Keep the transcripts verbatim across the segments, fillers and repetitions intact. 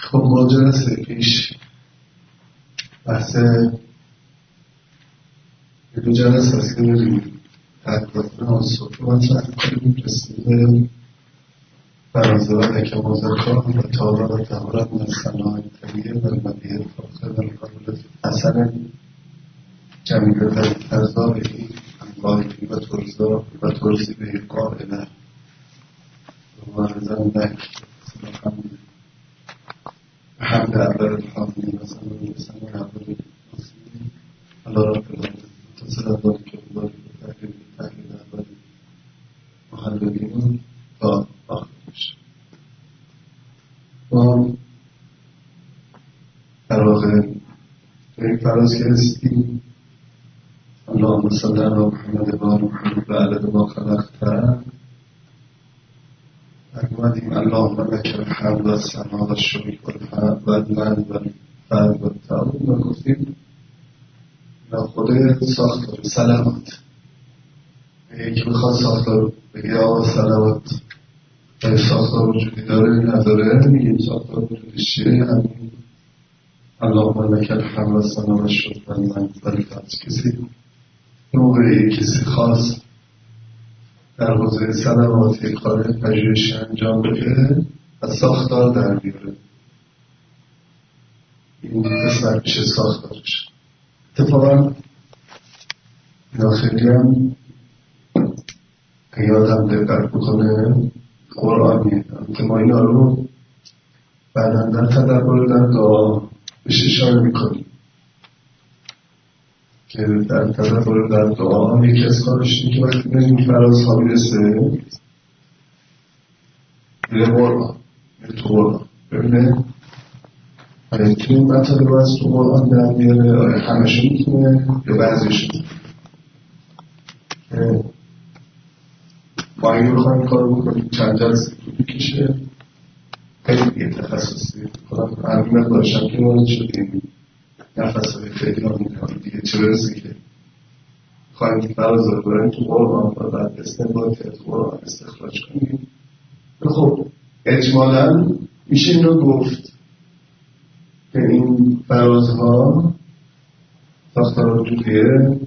خب ما جلسه پیش بحث یه دو جلسه هست که بریم تحقیقاتون آسوف رو مطرح کنیم رسیده فرازه و لکه مزرکا و تابه و تهارت من صناعی طبیعه و المدیه فاخر و القابلت حسن جمیله و ترزاری انقالی و ترزا و ترزی به قائله و مرزن لک سلام حمد اول الحامدین و سلام رسن و اول المسلمین الله رب العالمین تصل داری که باری به تحریم تحریم اولی محلبینون تا آخر میشه ما در واقع به این فراز که رسیدیم اللهم صل علی محمد و محمد و عدد ما خلقته اومدیم اللهم لک الحمد و الثنا و الشکر و الحمد و المجد و الفضل و التعظیم و گفتیم خود ساختار سلامت یکی بخواد ساختار بگه آقا سلامت ساختار وجودی داره نداره میگیم ساختار وجودی چیه همین اللهم لک الحمد و الثنا و الشکر و المجد و الفضل. کسی موقعی کسی خاص در حوزه سلاماتی کار پژوهشی انجام بده و ساختار در بیاره این قسمت میشه ساختارش. اتفاقا اینا خیلی هم یادم دقت بکنه قرآنیه که ما اینا رو بعدا در تدبر در دعا بهش اشاره میکنیم که در تدبر در دعا یکی از کارش اینه که وقتی به این فرازها میرسه میره قرآن میره تو قرآن ببینه آیا میتونه این مطالب از تو قرآن در میاره آیا همشون میتونه یا بعضیشون ما این رو خواهیم کار بکنیم چند جلسه طول میکشه خیلی دیگه تخصصی کنم همین مقدارشم که وارد شدیم نفس های خیلی ها میکنم دیگه چه برسی که خواهیم فراز رو بریم تو قرآن و بعد استنباطی از قرآن استخراج کنیم. خب اجمالا میشه این رو گفت که این فرازها ساختار وجودیه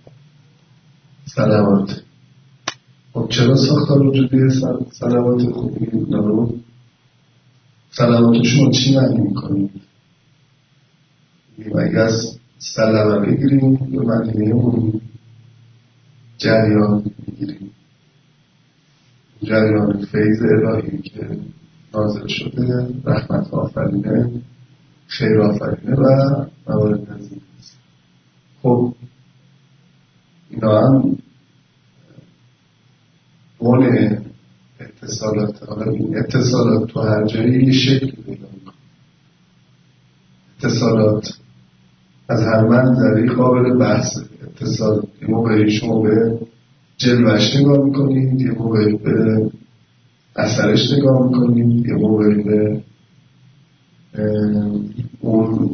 سلامات. خب چرا ساختار وجودیه سلامات؟ خب این رو سلامات شما چی معنی میکنید؟ اگه از سلامه بگیریم به معنی اون جریان بگیریم جریان فیض الهی که نازل شده رحمت آفرینه خیر آفرینه و موارد نزدیک است. خب اینا هم مون اتصالات حالا این اتصالات تو هر جایی یه شکل پیدا میکنه. اتصالات از هر منظری قابل بحث. اتصالات یه موقعی شما به جلوش نگاه میکنید یه موقعی به اثرش نگاه میکنید یه موقعی به اون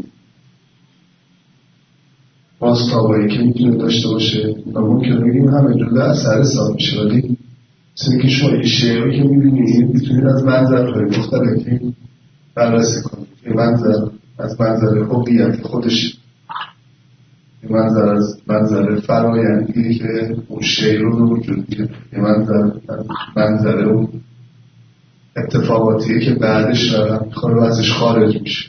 باستابایی که میتونه داشته باشه و ممکنه بگیم همه جلده اثر حساب میشه ولی مثل که شما یه شعری که میبینید میتونید از منظرهای مختلفی بررسی کنید. یه منظر از منظر هویت خودش یه منظر از منظر فرایندی که اون شعر رو وجود میده یه منظر از منظر اون اتفاقاتیه که بعدش رقم میخواره و ازش خارج میشه.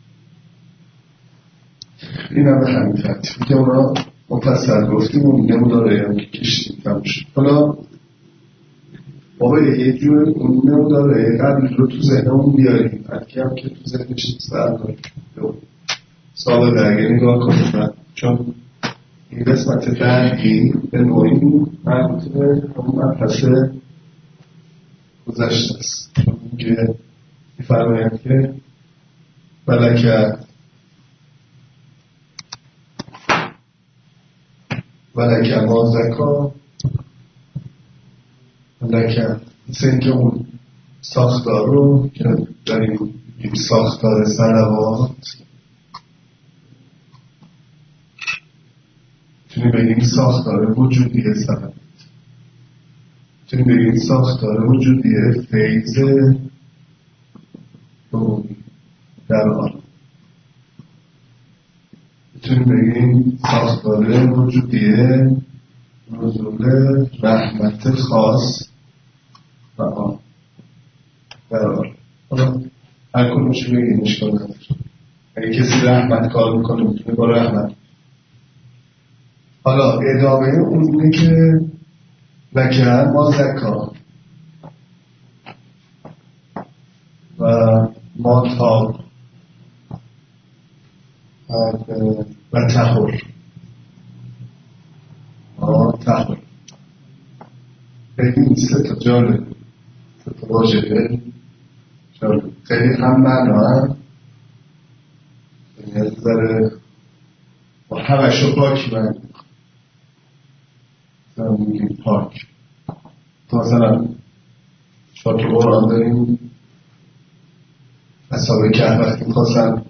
این هم به همین ترتیبی که اونا مفصل گفتیم اون نموداره هم که کشتیم تموم شد. حالا بابا یه جور اون نموداره قبل رو تو ذهنمون بیاریم هرکی هم که تو ذهنش نیست برداریم سال درگه نگاه کنیم چون این قسمت درگی به نوعی مربوط به همون مبحث گذشته است چون که می‌فرمایند که ولکه ولکه ما زکا ولکه مثل اینکه اون ساختار رو که داریم این ساختار صلوات میتونیم بگیم ساختار وجودی صلوات میتونیم بگیم ساختار وجودی فیض رومی در آن. میتونیم بگیم ساختار وجودیه نزول رحمت خاص و آن در آن. حالا هر کنوشو بگیم اشکال نداره. اگه کسی رحمت کار میکنه میتونه با رحمت. حالا ادامه اونه که لکه ما زکا و ما تاب و تحر ما تحر خیلی سه تا جالب سه تا واژه جالب خیلی هم معنا هم یعنی از ذره و همش رو پاکی من مثلا میگیم پاک تو مثلا شما تو قرآن داریم اصحاب کهف وقتی میخواستن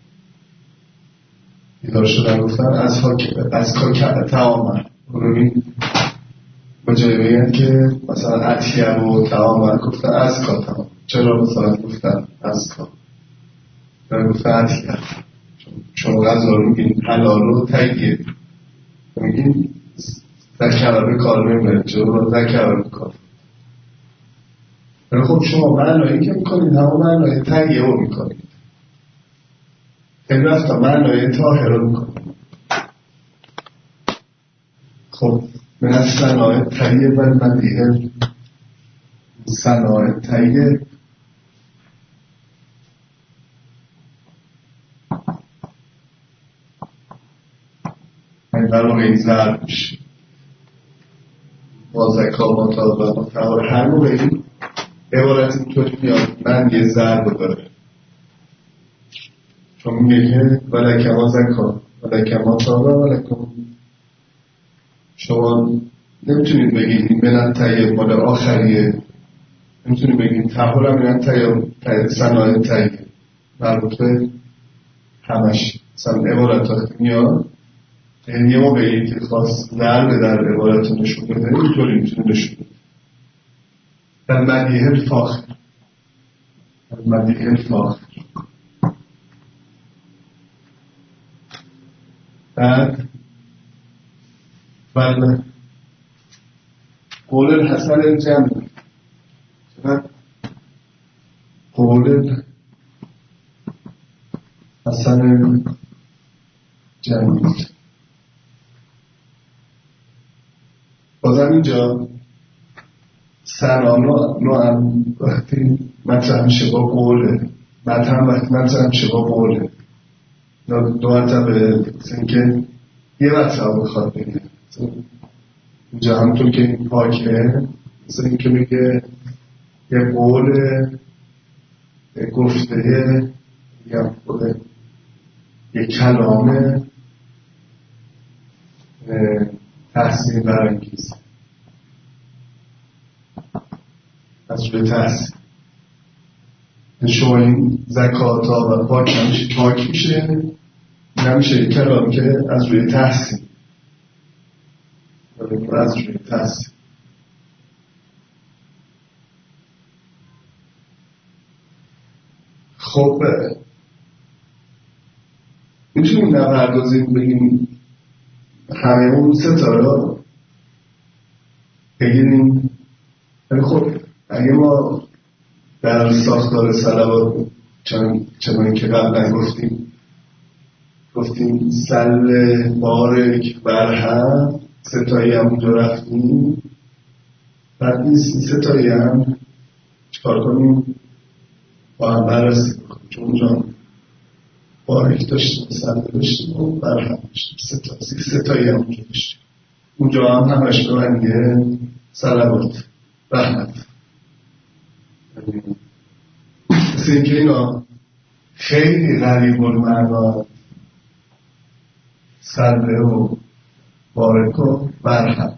بیدار شدن گفتن از از کا تعامل رو ببین با جایی بگن که مثلا عطیه و تعامل گفتن از کا تعامل چرا مثلا گفتن از کا یا گفتن عطیه چون غذا رو میگین حلال رو تگیه میگین ذکرانه کار نمیره چرا ذکرانه کار ولی خب شما معنایی که میکنید همون معنای تگیه رو میکنید این رفتا معنای تاهر رو میکنید خب من از صناعه تگیه و مدیه صناعه تگیه این برای این ضرب میشه با زکا مطابق و مطابق هر موقع این عبارت اینطوری میاد من یه ضرب داره چون میگه که ولکه ما زکا ولکه مطابق ولکه شما نمیتونید بگید این بلند تایه مال آخریه نمیتونید بگید تحول هم بلند تایه صنایع تایه مربوط به همش مثلا عبارت وقتی میاد یعنی یه موقعی که خواست ضربه در عبارت نشون بده اینطوری میتونه نشون بده در مدیه الفاخر در مدیه الفاخر بعد بله قول الحسن الجمعی قول حسن جمعی بازم اینجا سران رو هم وقتی مطرح میشه با قوله بعد هم وقتی مطرح میشه با قوله دو مرتبه مثل که یه مطرح بخواد بگه اینجا همونطور که این پاکه مثل این که میگه یه قول یه گفته یه قول یه کلام تحسین برانگیز از روی تحسین شما این زکاتا و پاک نمیشه پاک میشه نمیشه کلام که از روی تحسین از روی تحسین خب میتونیم نپردازیم بگیم همه اون ستاره بگیریم ولی خب اگه ما در ساختار صلوات چون که قبلا گفتیم گفتیم سل بارک برهم ستایی هم اونجا رفتیم بعد نیست ستایی هم چکار کنیم با هم بررسی بکنیم چون اونجا بارک داشتیم سل داشتیم و برهم داشتیم ستایی ستایی هم اونجا داشتیم اونجا هم همش به معنی صلوات رحمت مثل اینکه اینا خیلی غریب المعنا سله و بارک و برهم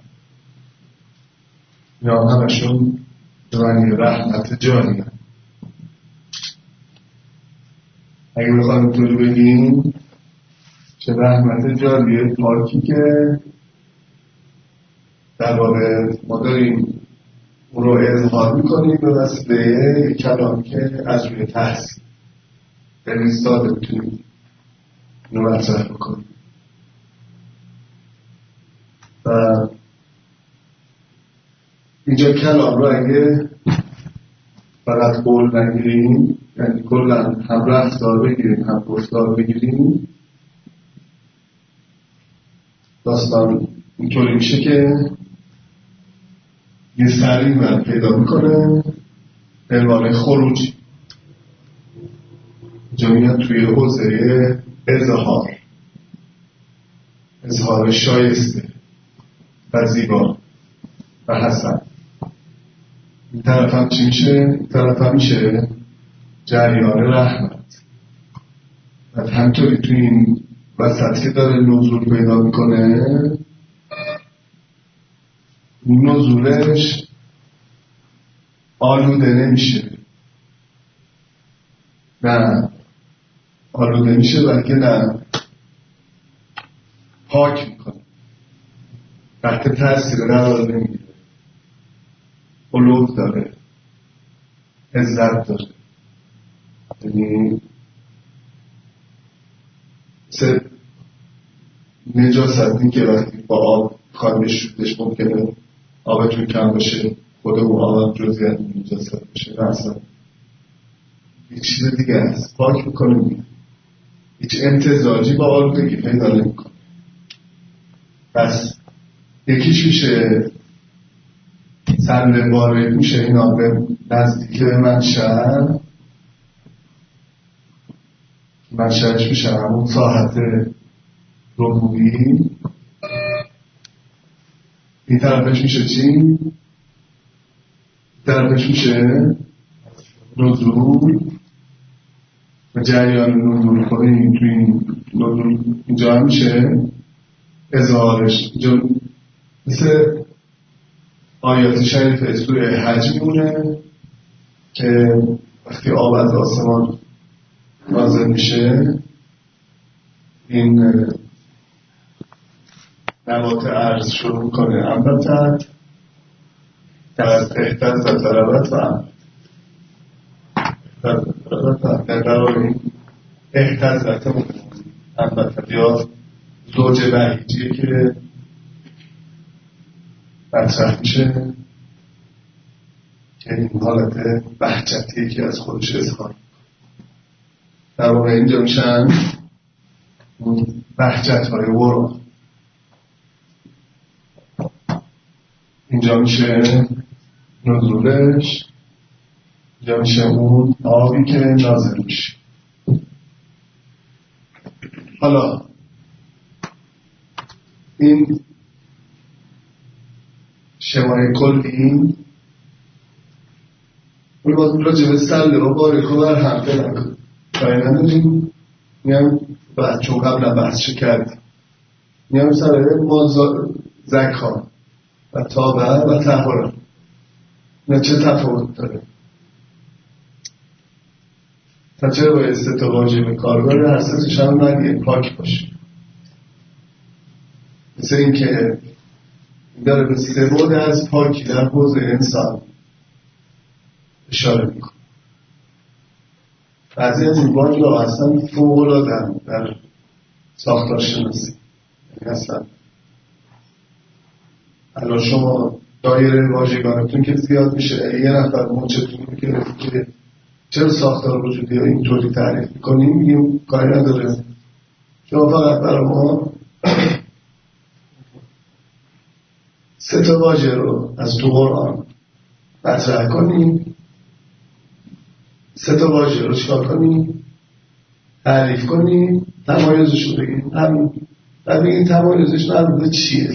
یا همشون معنی رحمت جاری هم. اگه بخوایم طوری بگیم چه رحمت جاریه پاکی که در واقع ما داریم اون رو اظهار میکنیم به وسیله کلامی که از روی تحسین خیلی ساده میتونیم اینو مطرح بکنیم و اینجا کلام رو اگه فقط قول نگیریم، یعنی کلا هم رفتار بگیریم هم گفتار بگیریم، داستان اینطوری میشه که یه سری من پیدا میکنه عنوان خروج. اینجا میاد توی حوزه اظهار، اظهار شایسته و زیبا و حسن. این طرف هم چی میشه؟ این طرف هم میشه جریان رحمت. و همطوری توی این وسط که داره نزول پیدا میکنه، این نزولش آلوده نمیشه، نه آلوده میشه بلکه نه پاک میکنه، تحت تاثیر قرار نمیگیره، علو داره، عزت داره. یعنی مثل نجاست که وقتی با آب خواهی بشودش ممکنه آبتون کم باشه، خود اون آب جزئیات نجاست باشه و اصلا هیچ چیز دیگه هست پاک میکنه، هیچ امتزاجی با آلودگی پیدا نمیکنه. پس یکیش میشه سنده وارد میشه این آب نزدیک منشأ، منشأش میشه همون ساحت ربوبی. این طرفش میشه چی؟ این طرفش میشه نزول و جریان نزول کنیم توی این نزول. اینجا هم میشه اظهارش. اینجا مثل آیات شریف سوره حج میمونه که وقتی آب از آسمان نازل میشه این نبات ارض شروع میکنه انبتت از احتزت ربت و در قرار این احتزت انبتت یا زوج بهیجیه که مطرح میشه که این حالت بهجتی که از خودش اظهار در واقع اینجا میشن بهجت های قرآن. اینجا میشه نزولش، اینجا میشه اون آبی که نازل میشه. حالا این شمای کلی اون باز راجع به سله و باریخ و بر هم کنم کاری نداریم. میام بعد چون قبلا بحثش کردیم میام سر ما زکا و تابع و طهارت اینا چه تفاوت داره؟ تا چرا باید سه تا واجب کاربر هر سه تاش هم باید پاک باشه؟ مثل این که داره به سه بود از پاکی در حوزه انسان اشاره میکنه. بعضی از این واجب ها اصلا فوق العاده در ساختار شناسی، یعنی اصلا الان شما دایره واژگانتون که زیاد میشه یه نفر مچتون میگه که چرا ساختار وجودی ها اینطوری تعریف میکنیم، میگیم کاری نداره شما فقط برای ما سه تا واژه رو از تو قرآن مطرح کنیم، سه تا واژه رو چکار کنیم تعریف کنیم، تمایزش رو بگیم. همین و بگیم تمایزش مربوط چیه؟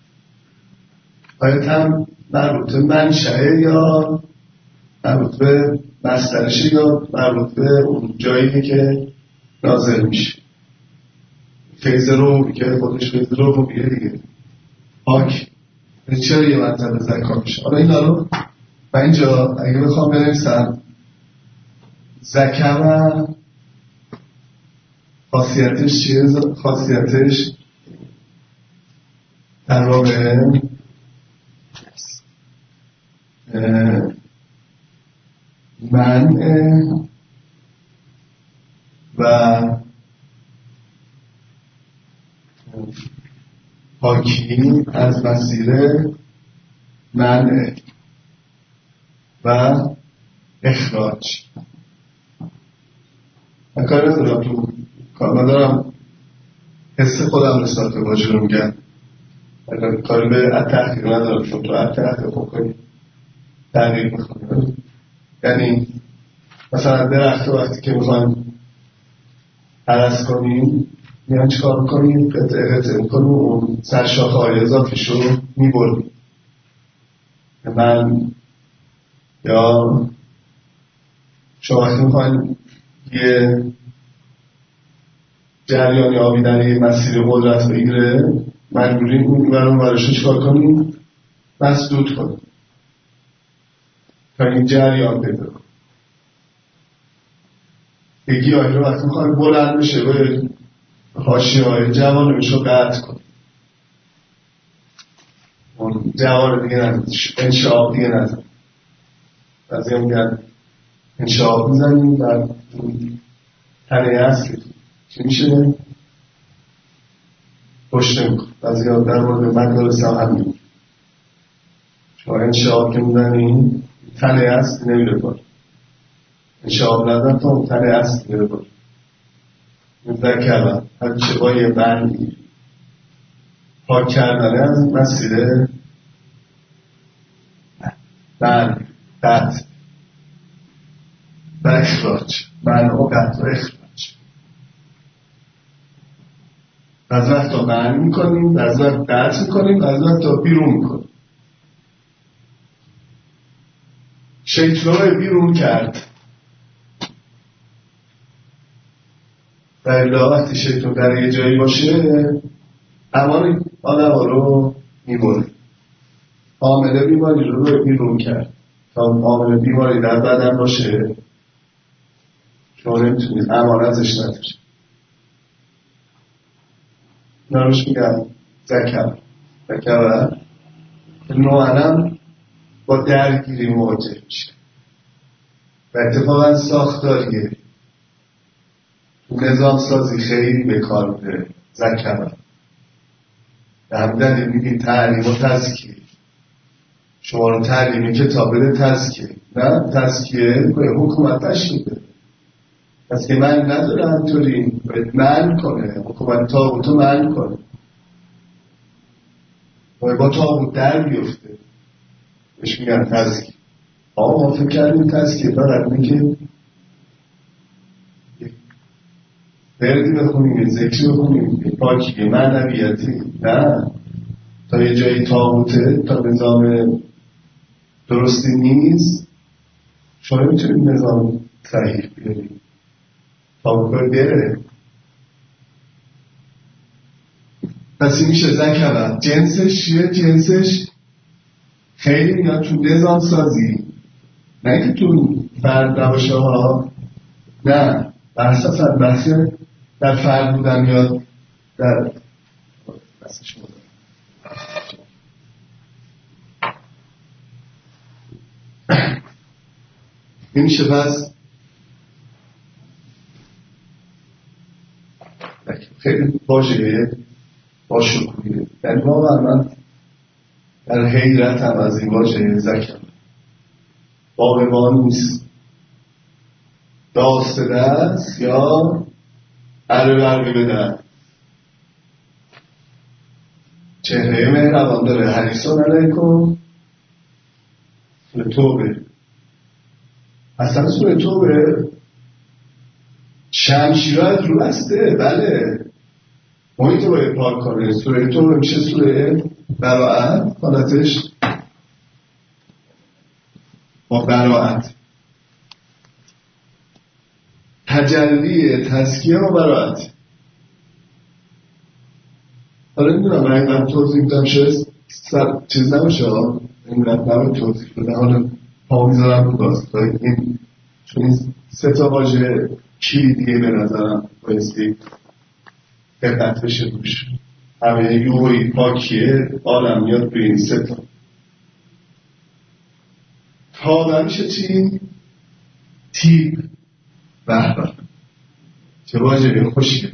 باید هم مربوط منشأه یا مربوط به مصدرشه یا مربوط به اون جایی که نازل میشه. فیض رو که خودش فیض رو رو بیه دیگه پاک چرا یه منطقه زکا میشه. حالا این رو من اینجا اگه بخوام بنویسم زکا و خاصیتش چیه؟ خاصیتش در واقع من و پاکی از مسیر منع و اخراج. من کاری ندارم تو کار ندارم حس خودم نسبت به واژه رو میگم، کاری به تحقیق ندارم، چون تو تحقیق بکنی تغییر میکنی. یعنی مثلا درخت وقتی که میخوایم هرس کنیم میان چکار میکنیم؟ قطعه قطعه میکنیم اون سرشاخه های اضافیش رو میبریم. من یا شما وقتی میخوایم یه جریانی آبی در یه مسیر قدرت بگیره مجبوریم اون برون برش چکار کنیم؟ مسدود کنیم تا این جریان پیدا کنیم. یه گیاهی رو وقتی میخوایم بلند بشه به حاشیه‌های جوانبش رو قطع کنیم، اون جوانب دیگه نزد، انشعاب دیگه نزد. بعضی هم میگن انشعاب میزنیم و تنه اصلی چی میشه؟ پشته میکنم. بعضی ها در مورد مدارس هم هم میگن شما انشعاب که میزنیم تنه اصلی نمیره بالا، انشعاب نزن تا اون تنه اصلی نمیره بالا. نظر کردم هرچه با یه بندی پاک کردنه از مسیر بند قطع و اخراج، بند و قطع و اخراج. از وقت تا بند میکنیم، از وقت قطع میکنیم، از وقت تا بیرون میکنیم. شیطان بیرون کرد و الا وقتی شیطان در یه جایی باشه امان آدم ها رو میبره. عامل بیماری رو بیرون کرد. تا عامل بیماری در بدن باشه شما نمیتونید امانتش نداشت. نروش میگم زکر زکر نوعنم با درگیری مواجه میشه و اتفاقا ساختاریه نظام سازی خیلی به کار میره. زکر در دلیل میگیم تعلیم و تزکیه. شما رو تعلیمی کتاب بده تزکیه، نه تزکیه باید حکومت تشکیل بده. تزکیه من نداره، همطوری باید من کنه، حکومت تاغوتو من کنه، باید با تاغوت در بیفته. بهش میگن تزکیه. آقا ما فکر کردیم تزکیه فقط میگه بردی بخونیم، ذکری بخونیم، پاکی معنویتی. نه، تا یه جایی تاغوته، تا نظام درستی نیست شما میتونید نظام صحیح بیارید. تاغوت باید بره. پس این میشه زکر. جنسش چیه؟ جنسش خیلی میاد تو نظام سازی، نه که تو فرد نباشه ها. نه، بحث اصلا بحث در فرد بودن یا در بحث شما این میشه. پس خیلی واژه با شکویه. یعنی واقعا من در حیرت هم از این واژه زکر. باقیبان نیست، داست دست یا عرب عربی بدن. چهره مهربان داره. حریصون علیکم سوره توبه. اصلا سوره توبه شمشیره از رو بسته. بله محیط رو باید پاک کنه. سوره توبه میشه سوره براعت. حالتش با براعت، تجلی تزکیه و براعت. حالا نمیدونم من اینقدر توضیح میدم شاید چیز نمیشه ها، اینقدر نمید توضیح بده. حالا پا میذارم رو باز این، چون این سه تا واژه کلیدیه به نظرم بایستی دقت بشه روش. همه یوهی پاکیه عالم میاد به این سه تا. تا میشه چی؟ تیب. بهبه چه واژه خوشگلی.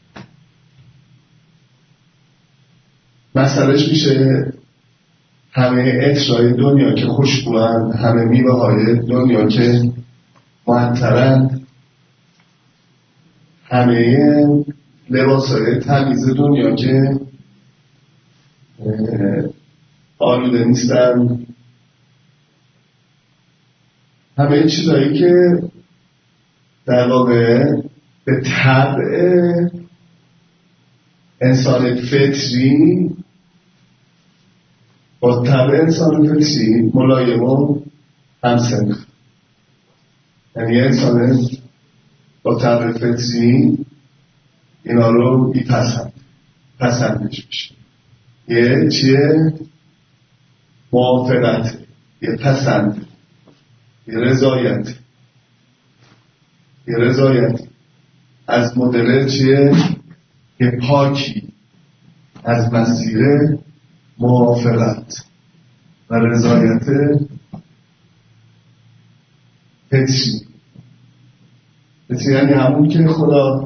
مثلش میشه همه عطرهای دنیا که خوشبوئن، همه میوه های دنیا که معطرند، همه لباس های تمیز دنیا که آلوده نیستن، همه چیزهایی که در واقع به طبع انسان فطری با طبع انسان فطری ملایم و همسنخ. یعنی انسان با طبع فطری اینا رو بیپسند پسندش میشه. یه چیه؟ موافقت، یه پسند، یه رضایت، یه رضایت از مدل چیه؟ یه پاکی از مسیر موافقت و رضایت فطری. فطری یعنی همون که خدا،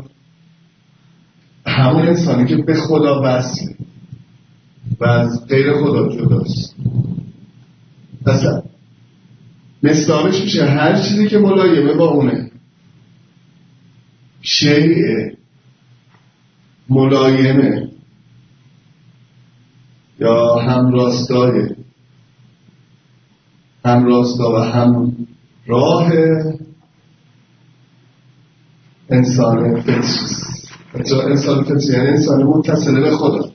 همون انسانی که به خدا وصله و از غیر خدا جداست. مثلا مثالش میشه هر چیزی که ملایمه با اونه، شیء ملایمه یا همراستای همراستا و هم راه انسان فطری. انسان فطری یعنی انسان متصل به خدا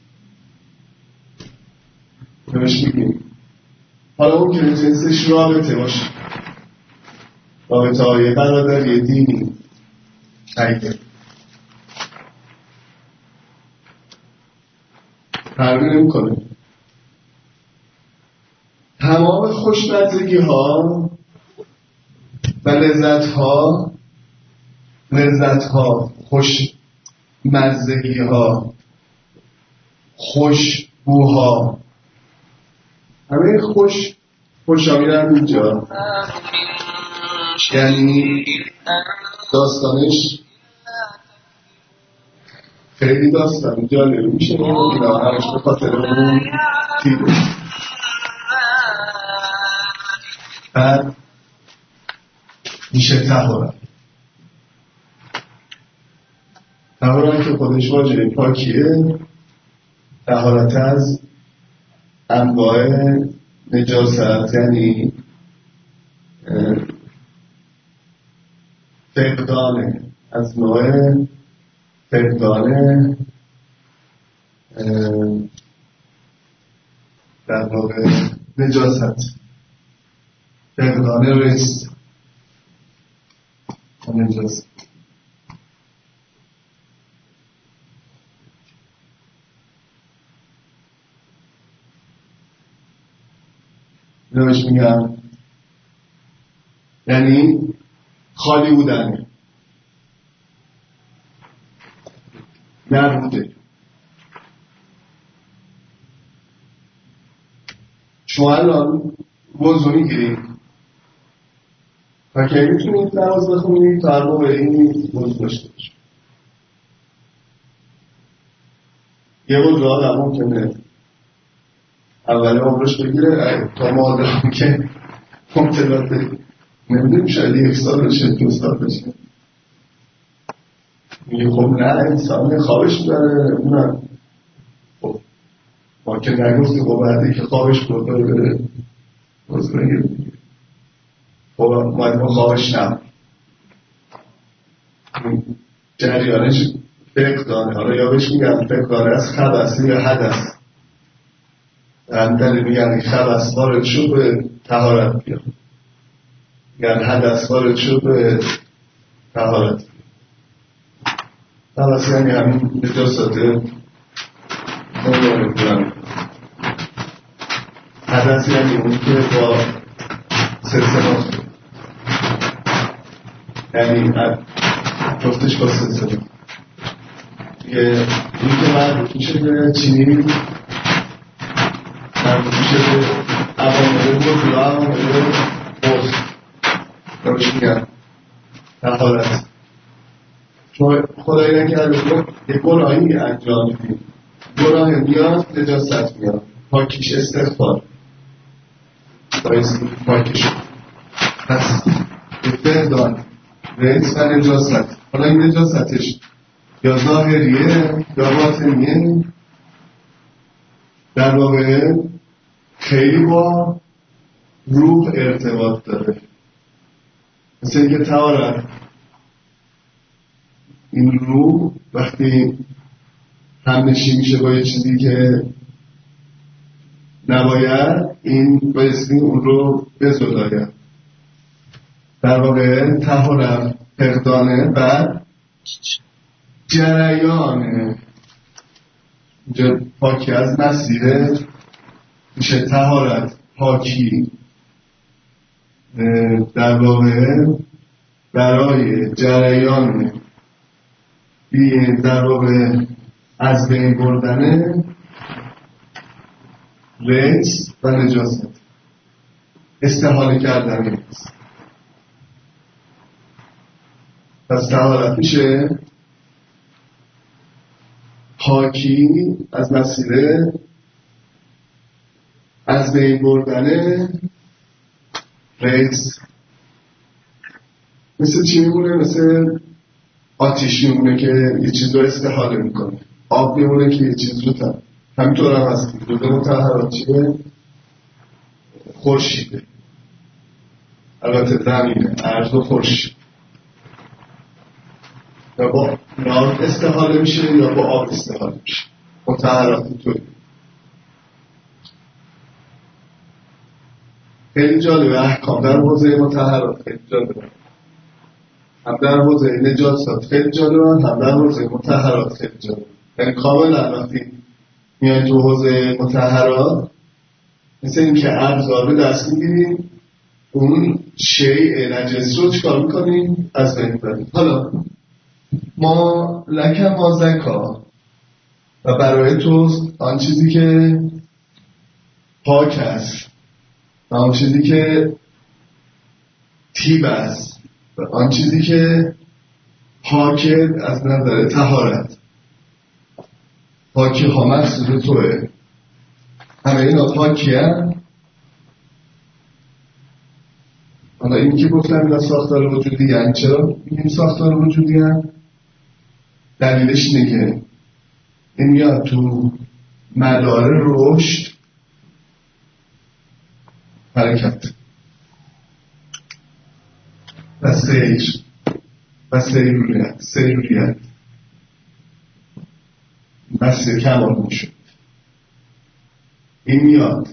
نمش میگیم. حالا اون که جنسش رابطه باشه، رابطه های برادری دینی اگه فرقی نمی کنه. تمام خوشمزگی ها و لذت ها لذت ها خوشمزگی ها خوشبوها همه خوش خوش ها میرن اینجا. یعنی داستانش خیلی داستان جالبی میشه. اینا همش به خاطر اون تیبه. بعد میشه طهارت. طهارت که خودش واژه پاکیه، طهارت از انواع نجاست، یعنی فقدانه از نوع فقدانه در واقع نجاست، فقدانه رست نجاست. نوش میگم یعنی خالی بودن، نبوده. شما الان وضو میگیرید و که میتونید نماز بخونید تا هر موقع این وضو داشته باشید. یه وضو آدم ممکنه اول عمرش بگیره تا مادرم که مبتلات بگیره، نمیدونیم شاید یک سال بشه، دو سال بشه. میگه خب نه انسان خوابش داره. اونم خب ما که نگفتی خب بعدی که خوابش برده بره وضو بگیره. خب باید ما خوابش نم جریانش فقدانه. حالا یا بهش میگم فقدانه از خبثی یا حدث. همدلی میگن خبث وارد شد به طهارت بیاد، میگن حدث وارد شد به طهارت بیاد. خبث یعنی همین نجاست نمیانه کنم. حدث یعنی اون که با سلسلات یعنی جفتش با سلسلات یه این که مربوط میشه به چینی مربوط میشه به عوامل بود و عوامل بوز روش میگن طهارت. چون خدایی نکرده یه گناهی انجام میدیم، گناه میاد نجاست میاد، پاکیش استغفار بایستی پاکیش پس فقدان رئیس و نجاست. حالا این نجاستش یا ظاهریه یا باطنیه، در واقع خیلی با روح ارتباط داره. مثل اینکه طهارت این روح وقتی همنشی میشه با یه چیزی که نباید، این بایستی اون رو بزداید. در واقع طهارت فقدانه و جریانه. اینجا پاکی از مسیره میشه طهارت، پاکی در واقع برای جریان بی در واقع از بین بردن رجس و نجاست، استحاله کردن رجس. پس طهارت میشه پاکی از مسیره از بین بردن رجس. مثل چی میمونه؟ مثل آتیش میمونه که یه چیز رو استحاله میکنه، آب میمونه که یه چیز رو تر. همینطور هم هست که جزء مطهرات چیه؟ خورشیده، البته زمینه، ارض و خورشید. یا با نار استحاله میشه یا با آب استحاله میشه. مطهرات اینطوری. خیلی جالبه احکام در حوزه مطهرات، خیلی جالبه. هم در حوزه نجاست خیلی جالبه، هم در حوزه مطهرات خیلی جالبه. یعنی کاملا وقتی میای تو حوزه مطهرات مثل این که ابزار به دست میگیریم، اون شیء نجس رو چکار میکنیم؟ از بین میبریم. حالا ما لکن ما زکا و برای تو آن چیزی که پاک است و آن چیزی که طیب است و آن چیزی که پاک از نظر طهارت، پاکی ها مقصود توه، همه اینا پاکی هم. حالا این که گفتم اینا ساختار وجودی هم، چرا این ساختار وجودی هم؟ دلیلش اینه که این میاد تو مدار رشد حرکت و سیر و سیروریت سیروریت مسیر کمال میشد. این میاد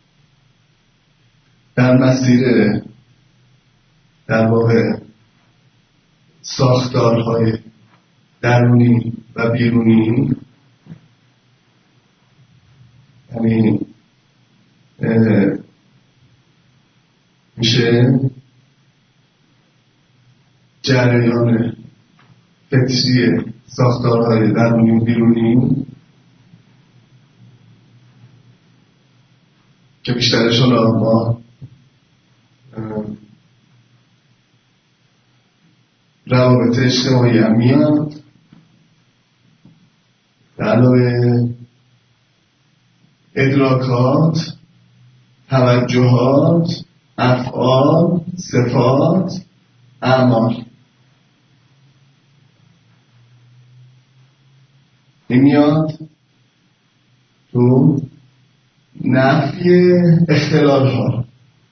در مسیر در واقع ساختارهای درونی و بیرونی، یعنی میشه جریان فطری ساختارهای درونی و بیرونی که بیشترشون رو ما روابط اجتماعی هم میاد، به علاوه ادراکات، توجهات، افعال، صفات، اعمال. این میاد تو نفی اختلال ها،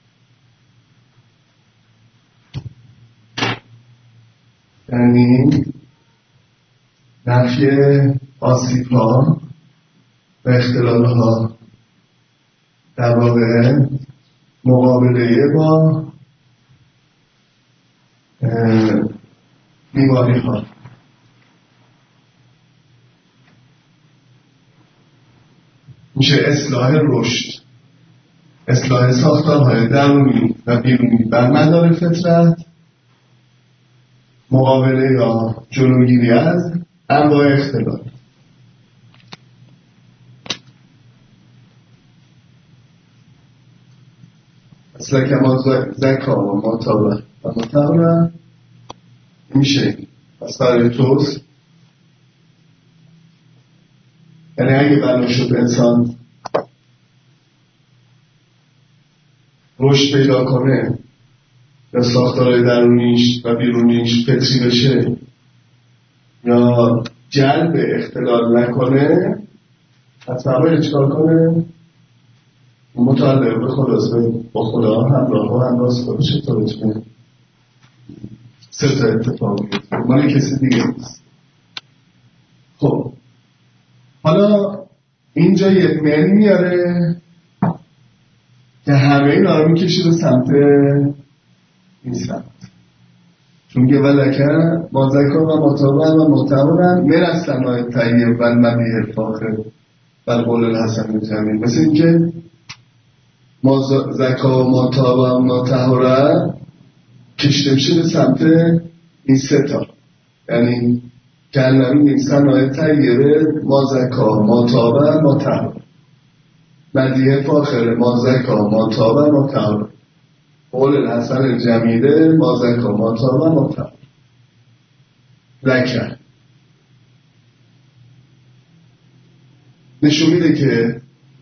یعنی نفی آسیب ها و اختلال ها، در واقع مقابله با بیماری ها. میشه اصلاح رشد، اصلاح ساختارهای درونی و بیرونی بر مدار فطرت، مقابله یا جلوگیری از انواع اختلال. اصلا که ما زکا و مطابق و مطابق میشه پس برای توست. یعنی اگه بنا شد انسان رشد پیدا کنه یا ساختارهای درونیش و بیرونیش فطری بشه یا جلب اختلال نکنه، حتما باید چکار کنه؟ متعلق به خلاصه با خدا همراه و همراز خودشه تا بتونه سه تا اتفاق بیفته، مال کسی دیگه نیست. خب حالا اینجا یک میل میاره که همه اینا رو میکشه به سمت این سمت، چون که ولکن با ذکر و مطابن و مطابن من از سنای طیب و المدیح الفاخر بر قول الحسن جمیل. مثل این که ما ذکر و مطابن و مطهره کشته میشه به سمت این سه تا، یعنی کلمه این سنای طیبه ما ذکر مطابن مطهره، مدیح فاخر ما ذکر مطابن مطهره، قول الحسن جمیله ما ذکر مطابن مطهره. لکن نشون میده که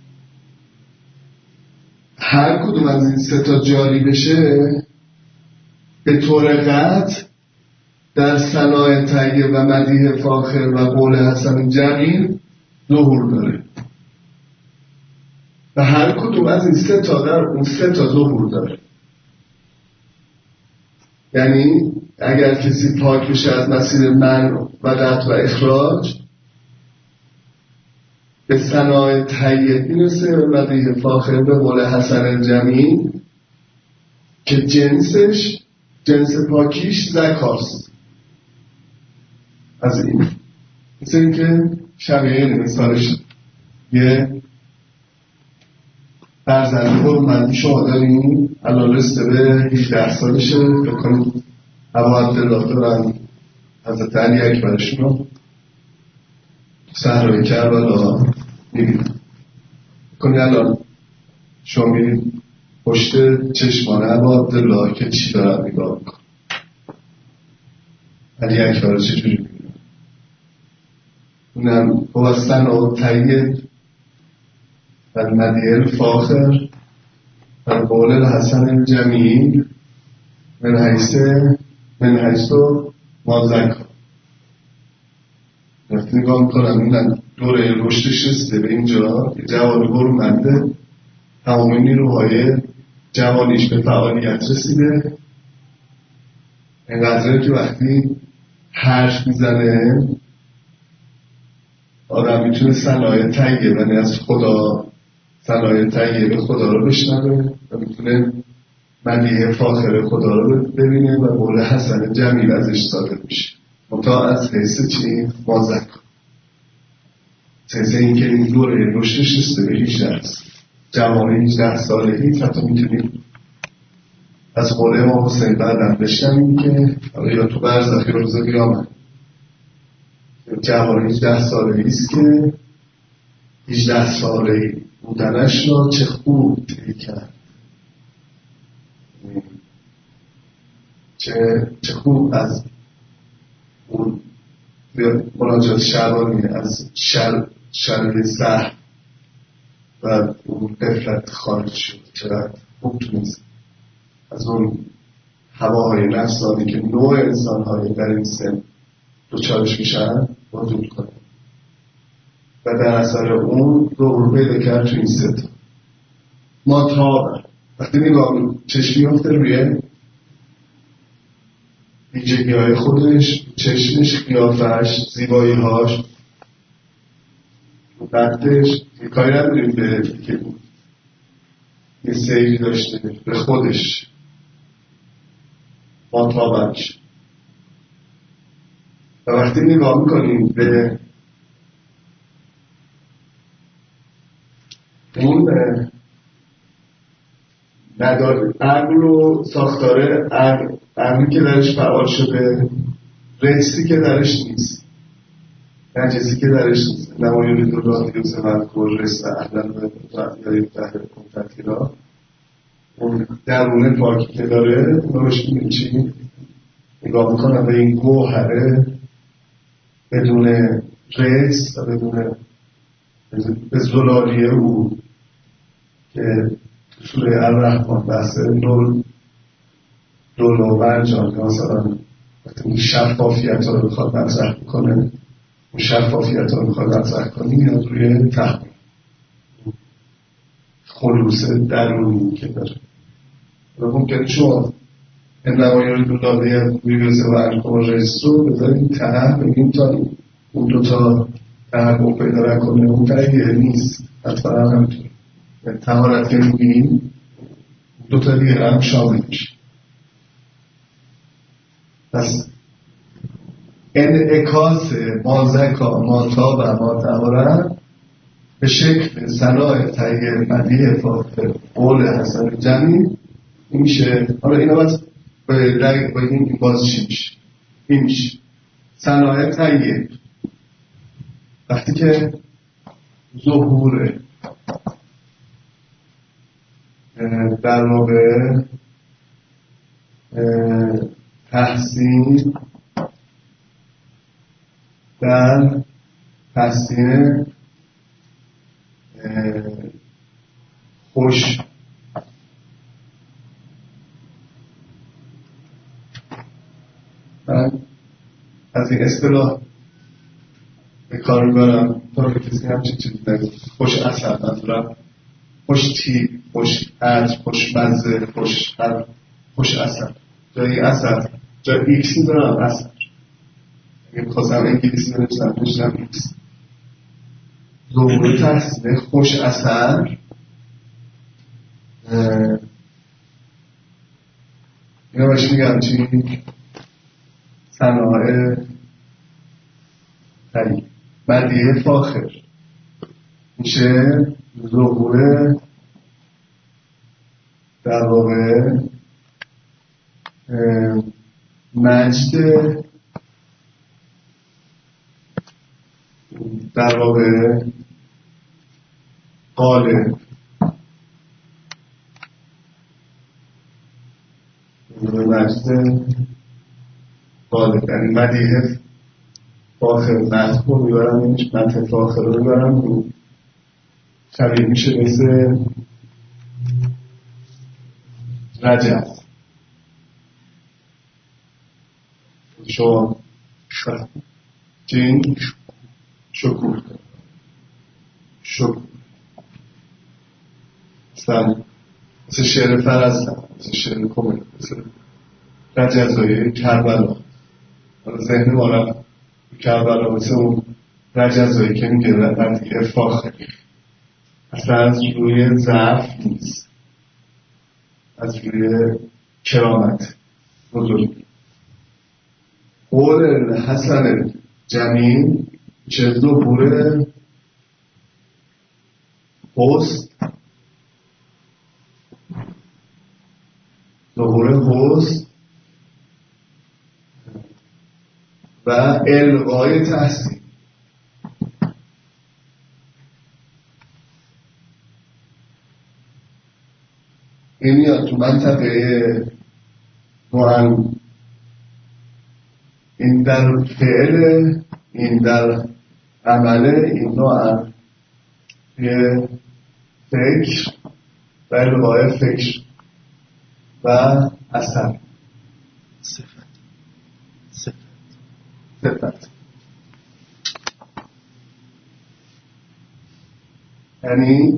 هر کدوم از این سه تا جاری بشه به طور قطع در ثنای طیب و مدیح فاخر و قول حسن جمیل ظهور داره و هر کدوم از این سه تا در اون سه تا ظهور داره. یعنی اگر کسی پاک بشه از مسیر من و قطع و اخراج به ثنای طیب میرسه و مدیح فاخر به قول حسن جمیل که جنسش جنس پاکیش زکاست. از این مثل این که شبیه این مثالش یه برزنده برمندی شما داریم الان رسته به هجده سالشه، بکنید ابا عبدالله دارن حضرت علی اکبرشون رو صحرای کربلا میبینن. بکنید الان شما میبینید پشت چشمان ابا عبدالله که چی دارن نگاه میکن، علی اکبر چجوری میبینن، اونم بوستن و طیب و مدیح الفاخر و قول الحسن جمیل من حیث من حیث و ما ذکر. وقتی نگاه میکنم این دوره رشدش رسیده به اینجا جوانی برو منده تمامی نیروهای جوانیش به فعالیت رسیده، اینقدره که وقتی حرف میزنه آدم میتونه ثنای طیب یعنی از خدا ثنای طیب خدا رو بشنوه و میتونه مدیح فاخر خدا رو ببینه و قول حسن جمیل ازش صادر میشه. منتها از حیث چی؟ ما ذکر حیث این که این دوره رشدش رسیده به هجده هست، جوانه هجده سالگی حتی میتونیم از قول امام حسین بعدم بشنویم که یا تو برزخی روزه بیامد جوانه هجده سالگی است که هجده سالگی بودنش را چه خوب طی کرد، چه چه خوب از اون مناجات شعبانی از شر شر زهر و اون قفلت خارج شد، چقدر خوب تونست از اون هواهای نفسانی که نوع انسان‌های در این سن دوچارش میشن وجود کنه و در اثر اون رو پیدا کرد تو این ست. ما تا وقتی نگاه چشمی افته روی ویژگی های خودش، چشمش، قیافش، زیبایی هاش، قدش، کاری نداریم به که یه سیری داشته به خودش مطابقش. و وقتی نگاه میکنیم به اون نداره عقل و ساختاره عقل عقلی که درش فعال شده، رجسی که درش نیست، نجسی که درش نیست، نمایی رو راهی و زمن کل رجس اهلن و رأیهای تحریل کنتتی را اون درونه پاکی که داره نوش میگه چی؟ نگاه میکنم به این گوهره بدون رئیس و بدون به زلالیه او که سوره الرحمن بحث دول دول و برجان مثلا وقتی شفافیت ها رو بخواد مطرح کنه اون شفافیت ها رو بخواد مطرح کنه میاد روی تحقیق خلوص درونی که داره و ممکن چون انما یرید الله لییبطل عنکم الرجس رو بذاریم ته بگیم تا اون دوتا تحقیق پیدا کنه اون تحقیق نیست حتما همینطور طهارت که میگیم دوتا دیگه هم شامل میشه. پس انعکاس ما زکا ما تاب و ما طهارت به شکل صنایع تهیه مدیه فاقه قول حسن جمعی این میشه. حالا اینا باید باید این باز چی میشه این میشه صنایع تهیه وقتی که ظهور در واقع تحسین در تحسین خوش من از این اصطلاح به کار میبرم تا کسی همچین چیزی نگید خوش اثر منظورم خوش تیب خوش عطر خوش مزه خوش هر خوش اثر جایی اثر جایی ایکس میدارم اثر اگه بخواستم انگلیسی بنویسم نوشتم ایکس ظهور تحسین خوش اثر اینا باش میگم چی صنایع تهیه مدیه فاخر میشه ظهور در واقع مجد در واقع غالب مجد غالب یعنی مدیه فاخر مجد رو میبرم مجد فاخر رو میبرم رو شبیه میشه مثل رجب شما جین شکور شکور مثلا مثل شعر فرستم مثل شعر کمک مثل رجزایی کربلا ذهن مارم کربلا مثل اون رجزایی که میگه ردیه فاخری اصلا از روی ضعف نیست از روی کرامت بزرگی قول حسن جمیل چه ظهور حسن ظهور حسن و الغای تحسین این میاد تو منطقه نوعن این در فعل این در عمله این نوعن یه فکر و الغای فکر و اثر صفت صفت صفت یعنی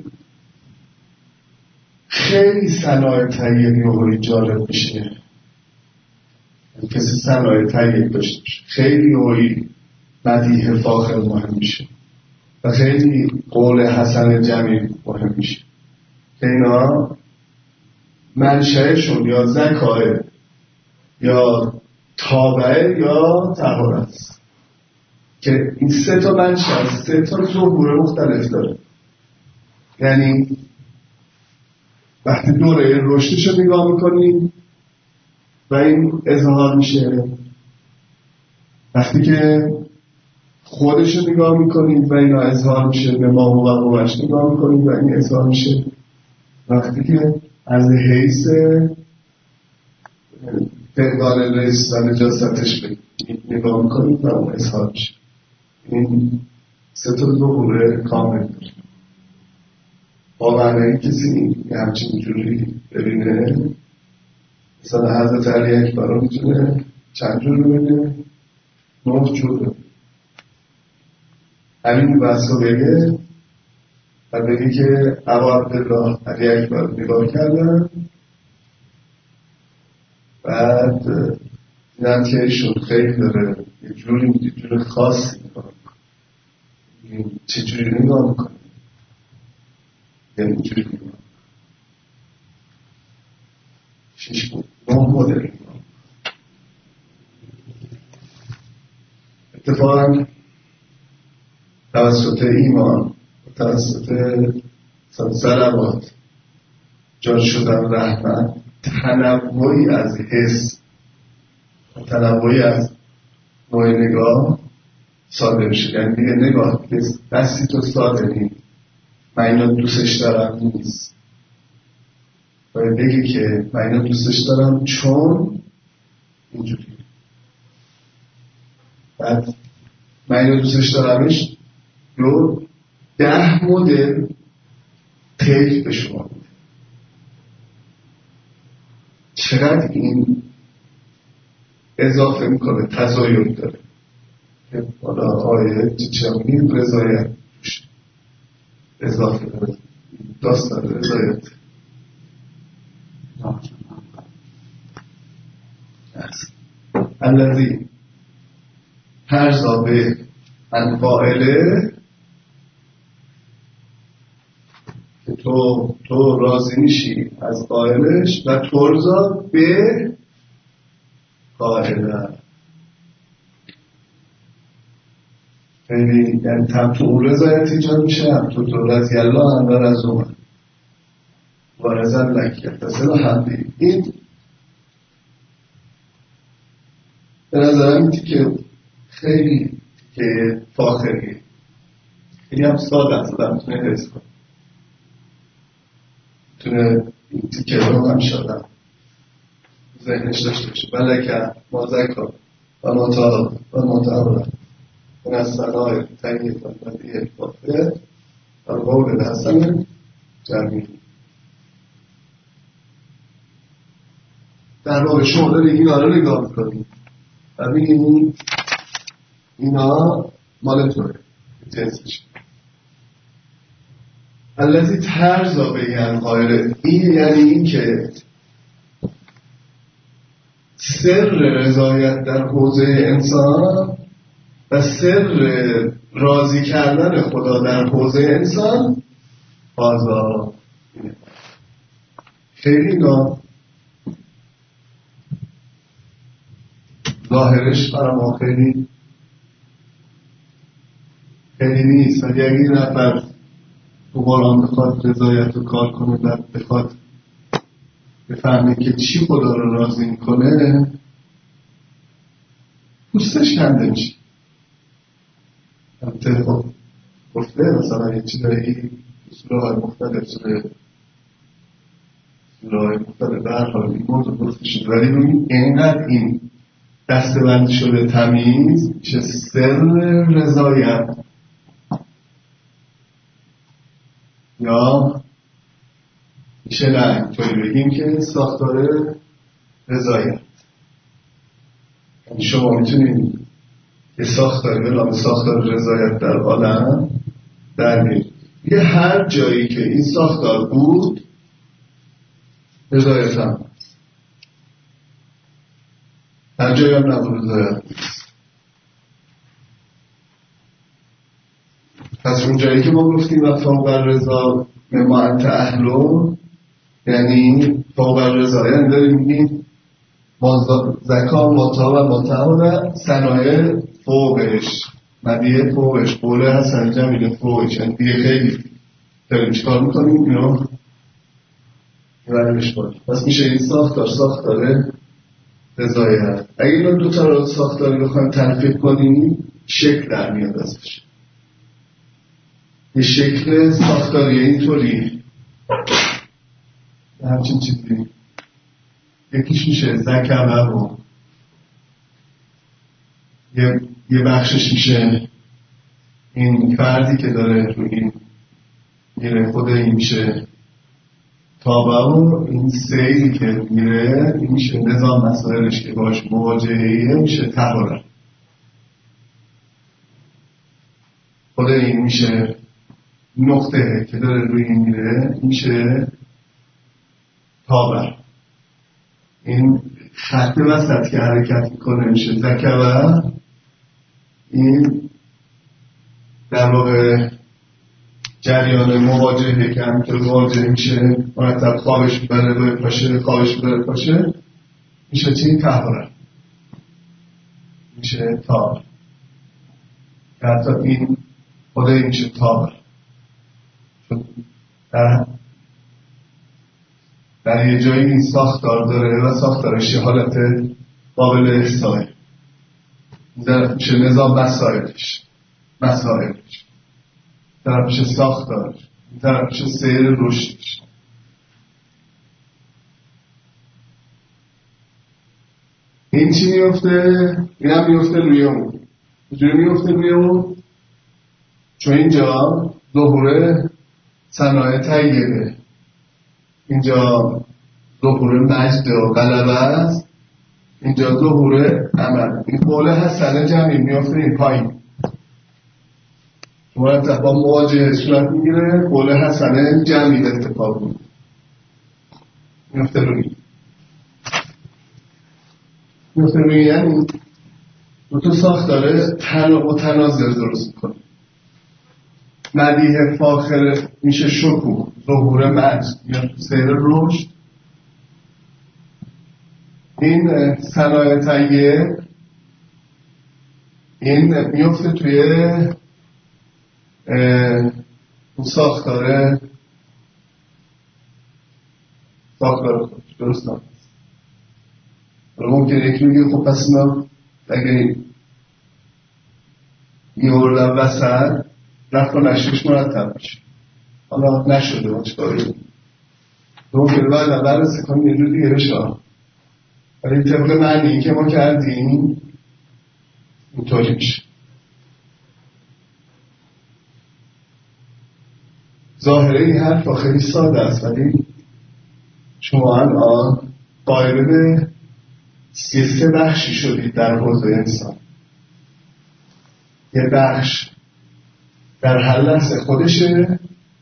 خیلی صنایع تهیه یهویی جالب میشه کسی صنایع تهیه داشته باشه خیلی یهویی مدیح فاخر مهم میشه و خیلی قول حسن جمیل مهم میشه که اینا منشأشون یا زکاه یا تابعه یا طهارت است که این سه تا منشأ سه تا ظهور مختلف داره. یعنی وقتی دوره رشدش رو نگاه میکنیم و این اظهار میشه وقتی که خودش رو نگاه میکنیم و اینا اظهار میشه به ما و قومش نگاه میکنیم و این اظهار میشه وقتی که از حیث پیغان رئیس و نجاستش به نگاه میکنید و اون اظهار میشه. این سه تا ظهور کامل داره. با معنی کسی همچین جوری ببینه، مثلا حضرت علی اکبر رو میتونه چند جور ببینه؟ نه جور ببینه. همین بحث رو بگه و بگه که ابا عبدالله علی اکبر رو نگاه کردن، بعد دیدن که ایشون خیلی داره یه جوری یه جور خاصی نگاه میکنه. چه جوری نگاه میکنه؟ یعنی جوری نگاه شیش بود نه مدل نگاه. اتفاقا توسط ایمان و توسط صلوات جا شدن رحمت تنوعی از حس و تنوعی از نوع نگاه صادر شد. یعنی دیگه نگاه که دستی تو صادری من اینو دوستش دارم نیست، باید بگی که من اینو دوستش دارم چون اینجوری، بعد من اینو دوستش دارمش رو ده مدل تیک به شما میده. چقدر این اضافه میکنه، تزاید داره که حالا آیه چه میگیم رضایت اضافه داره، داستان رضایت الذی ترضا به عن قائله، که تو تو راضی میشی از قائلش و ترضا به قائله. یعنی یعنی هم تو اون رضایت ایجاد میشه، هم تو تو رضی الله هم بر از اون و رضا لکیت تصل حمدی. این به نظرم این که خیلی که فاخری خیلی هم ساده است، آدم میتونه حس کنه، میتونه این تیکه رو هم شدن ذهنش داشته باشه. بلکه ما ذکر و مطالب و مطالب من از سنای تنگیت و مدیه بافه و قول حسن جمعی. در واقع شما داری اینا رو نگاه میکنید و بگید اینا مال توه جنسش. الذی ترضا به این قائله، این یعنی این که سر رضایت در حوزه انسان و سر راضی کردن خدا در حوزه انسان بازا خیلی نا ظاهرش برای ما خیلی خیلی نیست، ولی اگه این نفر تو قرآن بخواد رضایت رو کار کنه و بخواد بفهمه که چی خدا رو راضی میکنه پوستش کنده میشه. البته خب گفته مثلا یه چیزایی سوره های مختلف سوره سوره های مختلف به هر حال این موضوع گفته شده، ولی ببین اینقدر این دسته بندی شده تمیز میشه سر رضایت یا میشه نه توی بگیم که ساختار رضایت. یعنی شما میتونید یه ساختاری به نام ساختار رضایت در عالم در میرید، یه هر جایی که این ساختار بود رضایت هم هر جایی هم نبود رضایت نیست. پس اون جایی که ما گفتیم و فوق الرضا ما انت اهلو، یعنی فوق الرضا یعنی داریم میگیم زکا مطا و مطا و صنایع فوقش مدیه فوقش قوله حسن جمیل فوقش، یعنی دیگه خیلی داریم چیکار میکنیم اینو میبریمش باید. پس میشه این ساختار ساختاره رضایت. اگه این دوتا رو ساختاری بخوایم تنفیق کنیم شکل در میاد ازش، یه شکل ساختاری اینطوری همچین چیزی یکیش میشه ذکر و یه یه بخشش میشه این فردی که داره رو این میره، خود این میشه تابع و این سیلی که میره این میشه نظام مسائلش که باش مواجهه میشه تحاره. خود این میشه نقطه که داره روی این میره میشه تابع. این خط وسط که حرکت میکنه میشه ذکر. این در واقع جریان مواجهه که همینطور مواجهه میشه مرتب خوابش بره روی پاشه خوابش بره پاشه میشه چی؟ تحاره، میشه تابع. حتی این خود این میشه تابع. در در یه جایی این ساختار داره و ساختارش یه حالت قابل احصایی. این طرف میشه نظام مسائلش مسائلش این طرف میشه ساختارش، این طرف میشه سیر رشدش. این چی میفته؟ این هم میفته روی اون. چجوری میفته روی اون؟ چون اینجا ظهور صنایع تییبه، اینجا ظهور مجد و غلبه است، اینجا ظهور عمل. این قول حسنه جمعی میفته این پایین، مرتب با مواجهه صورت میگیره، قول حسنه جمعی اتفاق بود میفته روی میفته روی یعنی دو تا ساختاره تنوع و تناظر درست میکنه. مدیح فاخر میشه شکوه، ظهور مجد یا سیر رشد. این صنایع تییب این میفته توی اون ساختاره ساختاره خودش درست نمید. ممکنه یکی میگه خب پس اینا اگه میوردن وسط رفت و نشوش مرتب میشه. حالا نشده ما چکاری ممکنه بعد بررسی کنیم یه جور دیگه بشه، ولی طبق معنی که ما کردیم اینطوری میشه. ظاهره این حرف خیلی ساده است، ولی شما الان قائل به سه بخشی شدید در حوزه انسان. یه بخش در هر لحظه خودشه،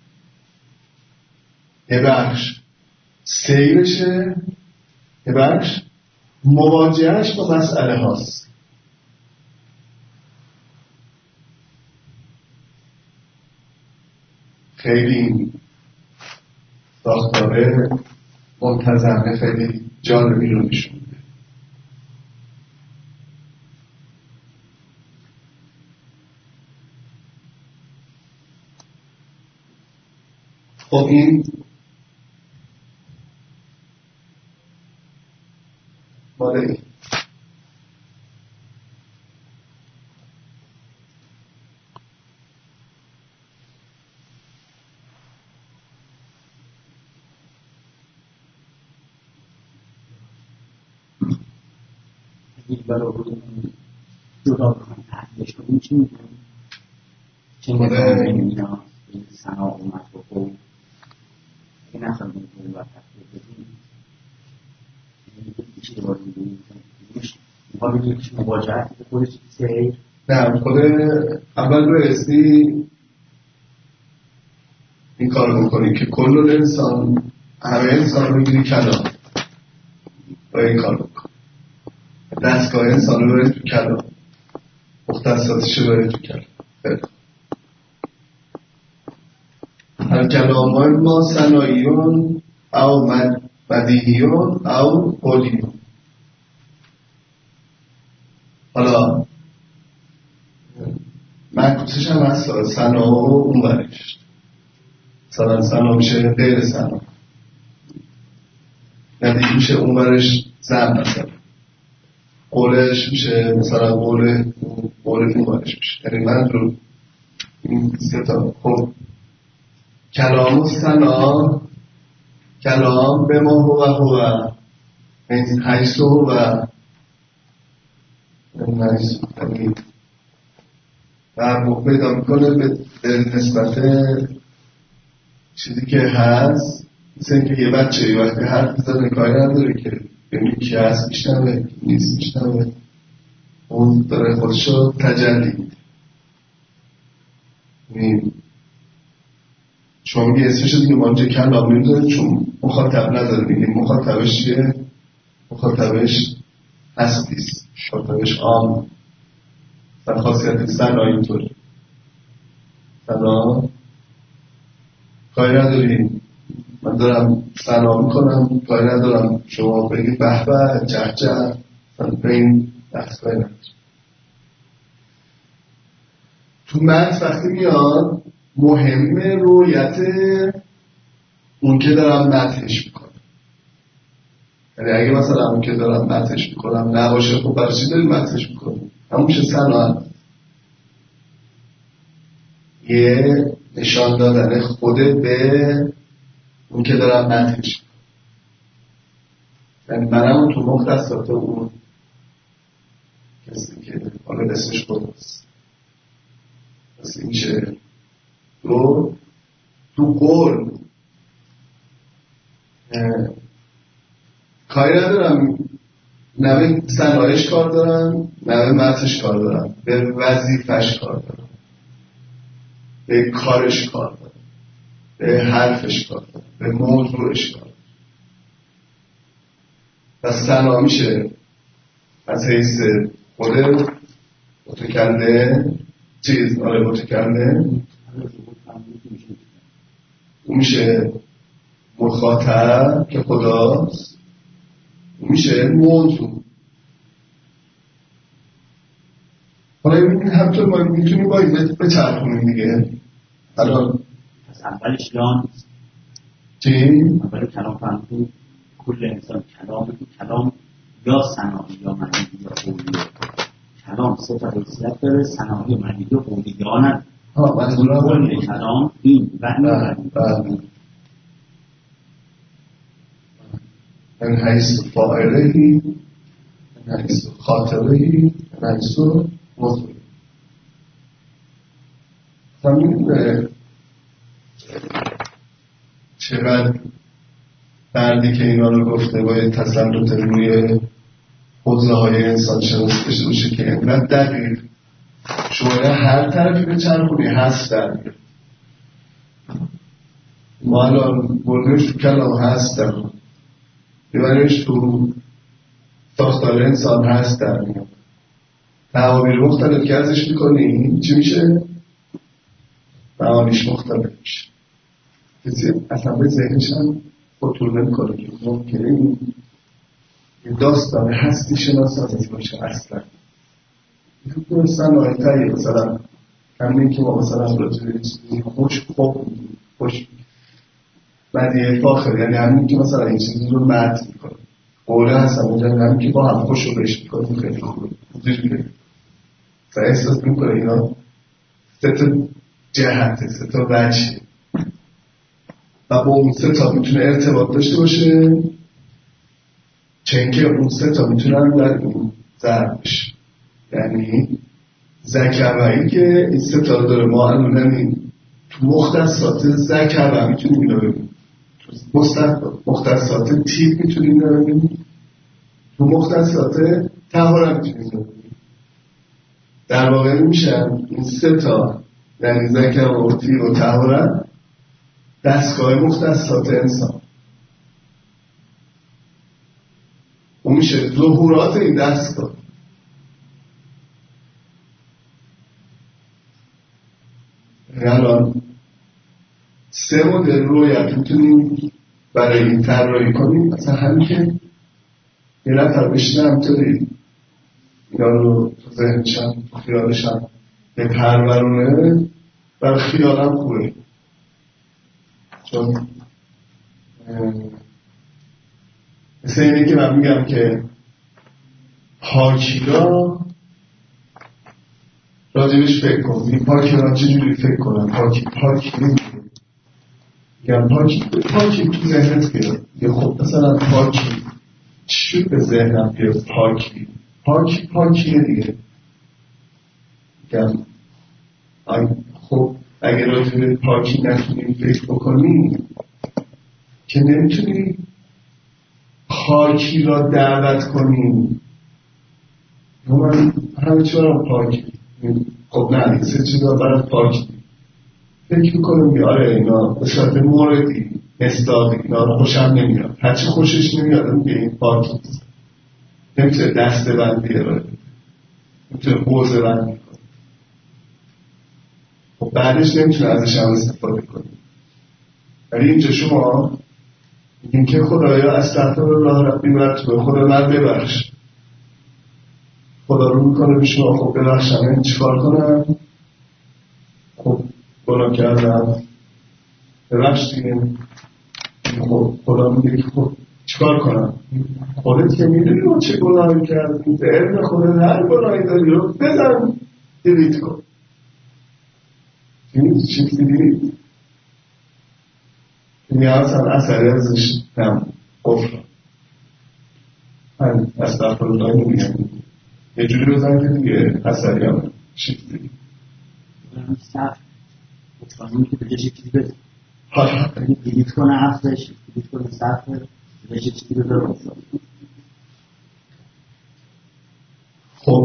یه بخش سیرشه، یه بخش مواجهش با مسئله هاست. خیلی ساختاره منتظمه، خیلی جالبی رو نشون میده. خب این ماله برای بودیم جدا بکنیم تحلیلش کنیم چی میکنیم؟ چه میکنیم این اینا این سنا و مطبوع و این اصلا میکنیم و تحلیل بدیم این چی دوباره میکنیم میخواه بگیم یکیش مواجهت که خودش سیر نه خود اول برسی این کار بکنیم که کل انسان همه انسان رو بگیری کلام و این کار بکن دستگاه انسان رو برید تو کلام مختصاتش رو برید تو کلام. هر کلام های ما صناییون او بدیهیون او قولیون. حالا معکوسش هم هست صنا و اون برش مثلا صنا میشه غیر صنا، ندیه میشه اون برش زن مثلا، قولش میشه مثلا قول قول اون برش میشه. یعنی من رو این ستا خب کلام و صنا، کلام به ما هو هو این حیثو و این حیثو یعنی در موقع پیدا میکنه به نسبت چیزی که هست، مثل اینکه یه بچه یه وقتی حرف بزنه کاری نداره که ببینی کی هست میشنوه نیست میشنوه، اون داره خودشو تجلی میده. چون میگه اسمش دیگه ما اینجا کلام نمیداره چون مخاطب نداره، میگه مخاطبش چیه؟ مخاطبش هستیست، مخاطبش عام. در خاصیت سنا اینطوری سنا کاری نداریم، من دارم سنا میکنم کاری ندارم شما بگید به به جه جه به این بحث کاری نداریم. تو متن وقتی میاد مهمه رویت اون که دارم متنش میکنم، یعنی اگه مثلا اون که دارم متنش میکنم نباشه خب برای چی داریم متنش میکنم؟ همون میشه سنا، یه نشان دادن خود به اون که دارم متنش میکنم، یعنی منم تو مختصات اون کسی که حالا اسمش خودست. پس این میشه دو تو قول کاری ندارم، نه به صنایعش کار دارم نه به متنش کار دارم، به وظیفش کار دارم، به کارش کار دارم، به حرفش کار دارم، به موضوعش کار دارم. پس صنایع میشه از حیث خود متکلم چیز آره متکلم، اون میشه مخاطب که خداست، اون میشه موضوع. حالا این همطور ما میتونیم باید به چرخونیم دیگه. الان از اولش لان چی؟ اول کلام فهمتو کل انسان کلام تو کلام یا صناعی یا معنی یا قولی، کلام سه تا حیثیت داره، صناعی و معنی یا قولی یا نه. ها منظورم کل کلام این و این من حیث فاعلهی من حیث خاطبهی من حیث موضوعی. همین چقدر بردی که اینا رو گفته باید تسلط روی حوزه های انسان شناسی بشه باشه که اینقدر دقیق شما هر طرفی به چند خونی هست در میره. ما الان بردیمش تو کلام هست در میره، ببریمش تو ساختار انسان هست در میره، تعابیر مختلف که ازش میکنیم چی میشه؟ معانیش مختلف میشه. کسی اصلا به ذهنش هم خطور نمیکنه که ممکنه این داستان هستی شناسانش باشه اصلا. این صنایع تایی مثلا همین که ما مثلا راجعه چیزی خوش خوب خوش بدیه فاخر، یعنی همین که مثلا این چیزی رو مد میکنه قوله هستم اونجا همین که با هم خوش رو بهش میکنه خیلی خوبه دیجی که و احساس میکنه اینا سه تا جهته سه تا وجه و با اون سه تا میتونه ارتباط داشته باشه، چون که اون سه تا میتونن در اون ضرب بشه. یعنی ذکروی که این سه تا داره ما الان تو مختصات ذکر میتونیم اینا ببینیم، تو مختصات تیپ میتونیم اینا ببینیم، تو مختصات طهارت میتونیم اینا ببینیم. در واقع میشن این سه تا یعنی ذکر و تیپ و طهارت دستگاه مختصات انسان. اون میشه ظهورات این دستگاه. الان سه مدل رویت میتونیم برای این طراحی کنیم، مثلا همین که یه نفر بشینه همطوری اینا رو تو ذهنشم تو خیالشم به پرورونه برای خیالم خوبه، چون مثل اینه که من میگم که پاکی را راجبش فکر کن، این پاکی را چجوری فکر کنم؟ پاکی پاکی نمیگم میگم پاکی پاکی تو ذهنت بیاد، یا خب مثلا پاکی چی به ذهنم بیاد؟ پاکی پاکی پاکیه دیگه. میگم خب اگر راجع به پاکی نتونیم فکر بکنیم که نمیتونیم پاکی را دعوت کنیم. من همه چی برام پاکی، خب نه این سه چیز را برای پاکی فکر میکنم بیاره اینا به صورت موردی مستاقی اینا رو خوشم نمیاد. هرچی خوشش نمیاد میگه این پاکی نیست. نمیتونه دست بندی ارائه بده، نمیتونه حوزه بندی کنه. خب بعدش نمیتونه ازش هم استفاده کنه. ولی اینجا شما میگین که خدایا استغفرالله ربی و اتوب، خدا من ببخش. خدا رو میکنه به شما خب ببخشم این چیکار کنم؟ خب گناه کردم ببخش دیگه. خب خدا میگه که خب چیکار کنم؟ خودت که میدونی رو چه گناهی کردی، به علم خودت هر گناهی داری رو بزن دیلیت کن. این چیزی دید که نیاز هم اثری ازش نم گفت من استغفرالله نمیگم یه جوری بزن که دیگه اثری هم چیزی دید صرف مطمئنی که بهش چیزی بده دیلیت کنه حفظش دیلیت کنه صرف بهش چیزی بده. خب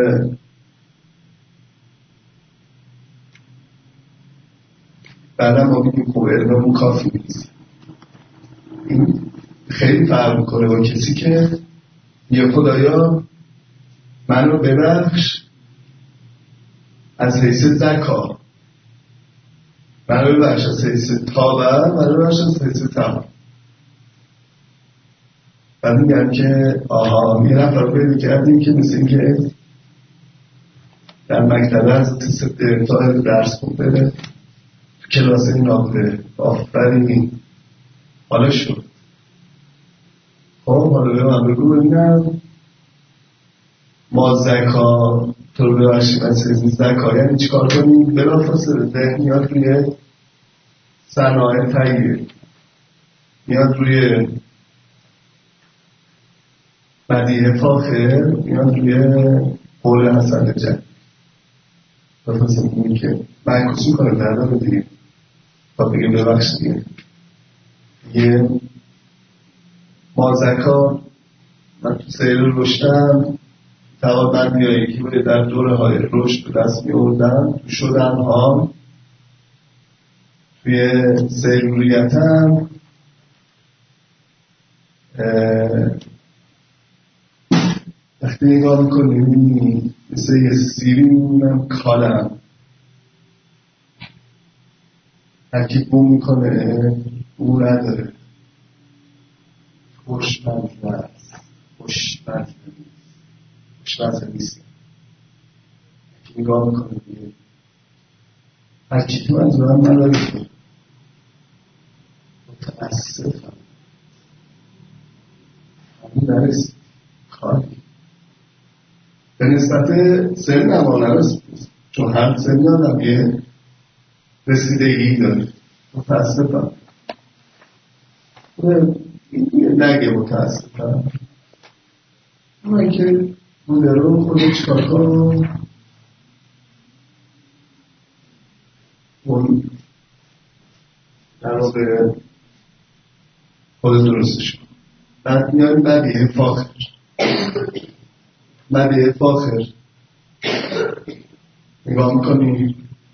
بعدم ما بگیم خب علممون کافی نیست. این خیلی فرق میکنه با کسی که یه خدایا من رو ببخش از حیث زکا، من رو ببخش از حیث تابه، من رو ببخش از حیث تابه. بعد میگن که آها یه نفر رو پیدا کردیم که مثل این که در مکتبه از تصدیق تا درس بوده کلاس این ناقده آفرین حالا شد. خب حالا به من بگو ببینم ما زکا تو رو ببخشیم از سیزی زکا یعنی چی کار کنیم؟ بلا فاصله ذهن میاد روی صنایع تهیه، میاد روی بدیه فاخر، میاد روی قول حسن جد بلا فاصله میگه که معکوسی کنه دردا بدیم تا بگیم ببخش دیگه. یه ما زکا من تو سیر رشدم توان من بیایی که باید در دوره های رشد به دست می اردم تو شدن ها توی سیروریتم وقتی نگاه میکنیم مثل یه سیری میمونم کالم هرکی بوم میکنه او نداره خوشمزه است خوشمزه نیست خوشمزه نیست هرکی نگاه میکنه دیگه هرکی تو از من نداره متاسفم همین نرسید خواهی به نسبت سن هم نرسید چون هم سن هم یه رسیدگی داره متاسفم این یه نگه متاسفم اما اینکه بوده رو خود چکار کنم اون در رو به خود درستش کنم. بعد میایم بدیه فاخر بدیه فاخر نگاه میکنیم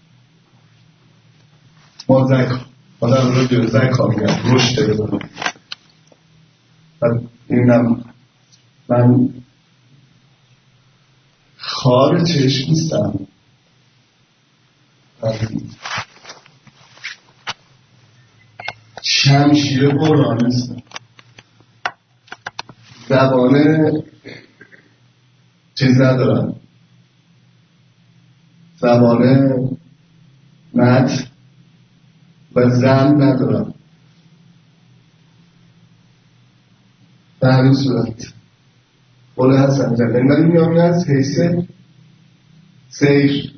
ما زکا آدم رو جور زکا میگم رشد بزنم. بعد اینم من خار چشم نیستم شمشیر قرآن نیستم زبانه چیز ندارم زبانه مت و زن ندارم. به همین صورت قول حسن جد من میامی از حیث سیر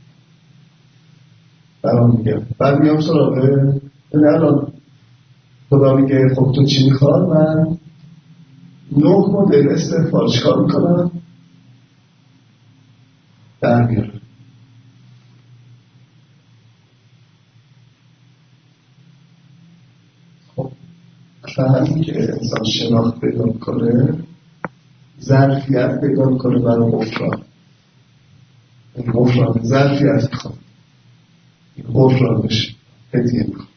برام میگم. بعد میام سراغه نه الان خدا میگه خب تو چی میخواد من نه مدل استغفار چیکار میکنن؟ در میارن. خب اصلا همین که انسان شناخت پیدا کنه، ظرفیت پیدا کنه برای غفران. این غفران ظرفیت میخواد، این غفران بشه هدیه میخواد.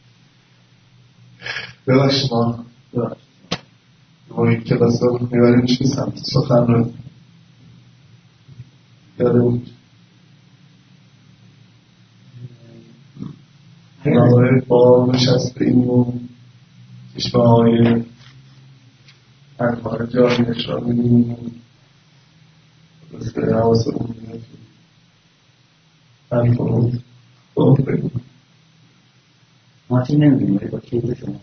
ببخش ما این کلاس رو میبریم چی سمت سخن رو یاده بود نواره با نشست به این و چشمه های انوار جانیش را میدونیم رسته حواس رو میدونیم من فرود با بگو ما چی نمیدونیم با چیز شما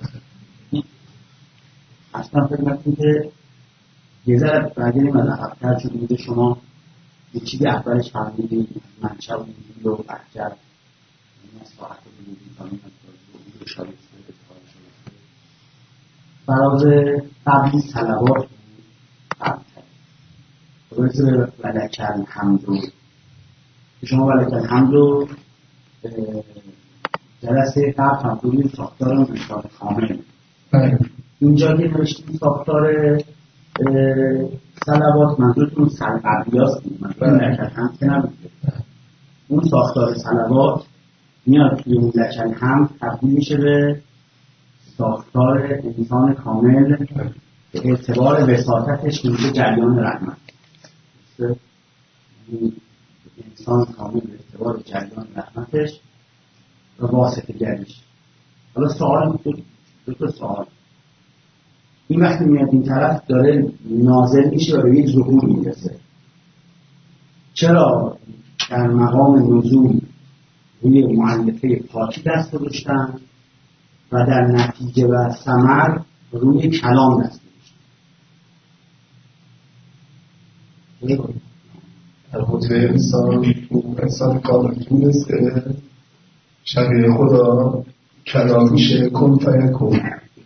اصلا فکر نکنیم که یه ذره برگریم از عقب‌تر شده بوده شما یه چیزی اولش فهمیدید منشأ و وجود و بحجر این از ساعت و بودید کامین از وجود و شاید سرده فراز قبلی صلوات بود قبلتر برسه به ولک الحمد رو شما ولک الحمد رو جلسه قبل فهمیدید ساختار انسان کامل اینجا که نوشتیم ساختار صلوات منظورتون قبلیاست منظور ولک الحمد که نبوده اون ساختار صلوات میاد توی اون ولک الحمد تبدیل میشه به ساختار انسان کامل به اعتبار وساطتش میشه جریان رحمت انسان کامل به اعتبار جریان رحمتش و واسطه گریش. حالا سوال دو تا سوال این وقتی میاد این طرف داره نازل میشه و به یک ظهور میرسه چرا در مقام نزول روی مؤلفه پاکی دست گذاشتن و در نتیجه و ثمر روی کلام دست گذاشتن؟ در خطبه انسان انسان کامل تونسته شبیه خدا کلام میشه کن فیکون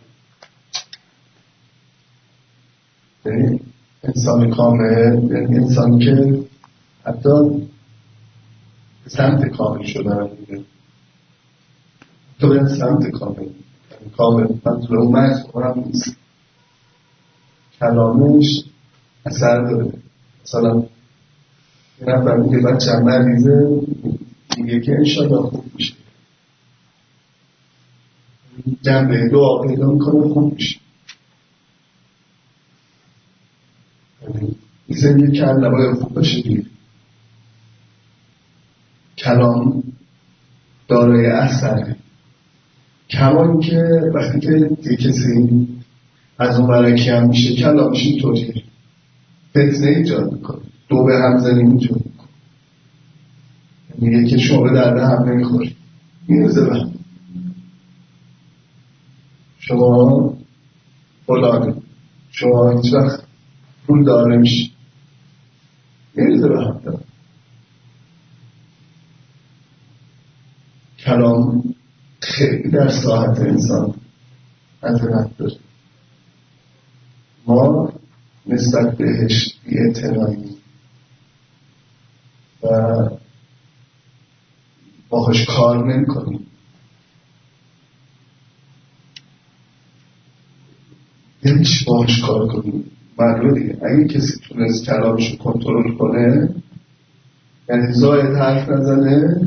انسان کامل یعنی انسان که حتی سمت کامل شدن دیگه تو به سمت کامل کامل منظور اون مجموع هم نیست کلامش اثر داره مثلا یه نفر میگه بچه هم مریضه میگه که انشاءالله خوب میشه جنبه دعا پیدا میکنه خوب میشه میزه میگه که لبای خوب باشه دید کلام دارای اثره کمان که وقتی که یه کسی از اون برکی هم میشه کلامش اینطوری فتنه ایجاد میکنه دو به همزنی ایجاد میکنه میگه که شما به درد هم نمیخوری میرزه به شما فلانه شما هیچ وقت پول دار نمیشه میرزه به هم داره کلام خیلی در ساعت انسان عظمت داره ما نسبت بهش بی‌اعتنایی و باهاش کار نمی کنیم یعنی چی باهاش کار کنیم معلومه دیگه اگه کسی تونست کلامشو کنترل کنه یعنی زاید حرف نزنه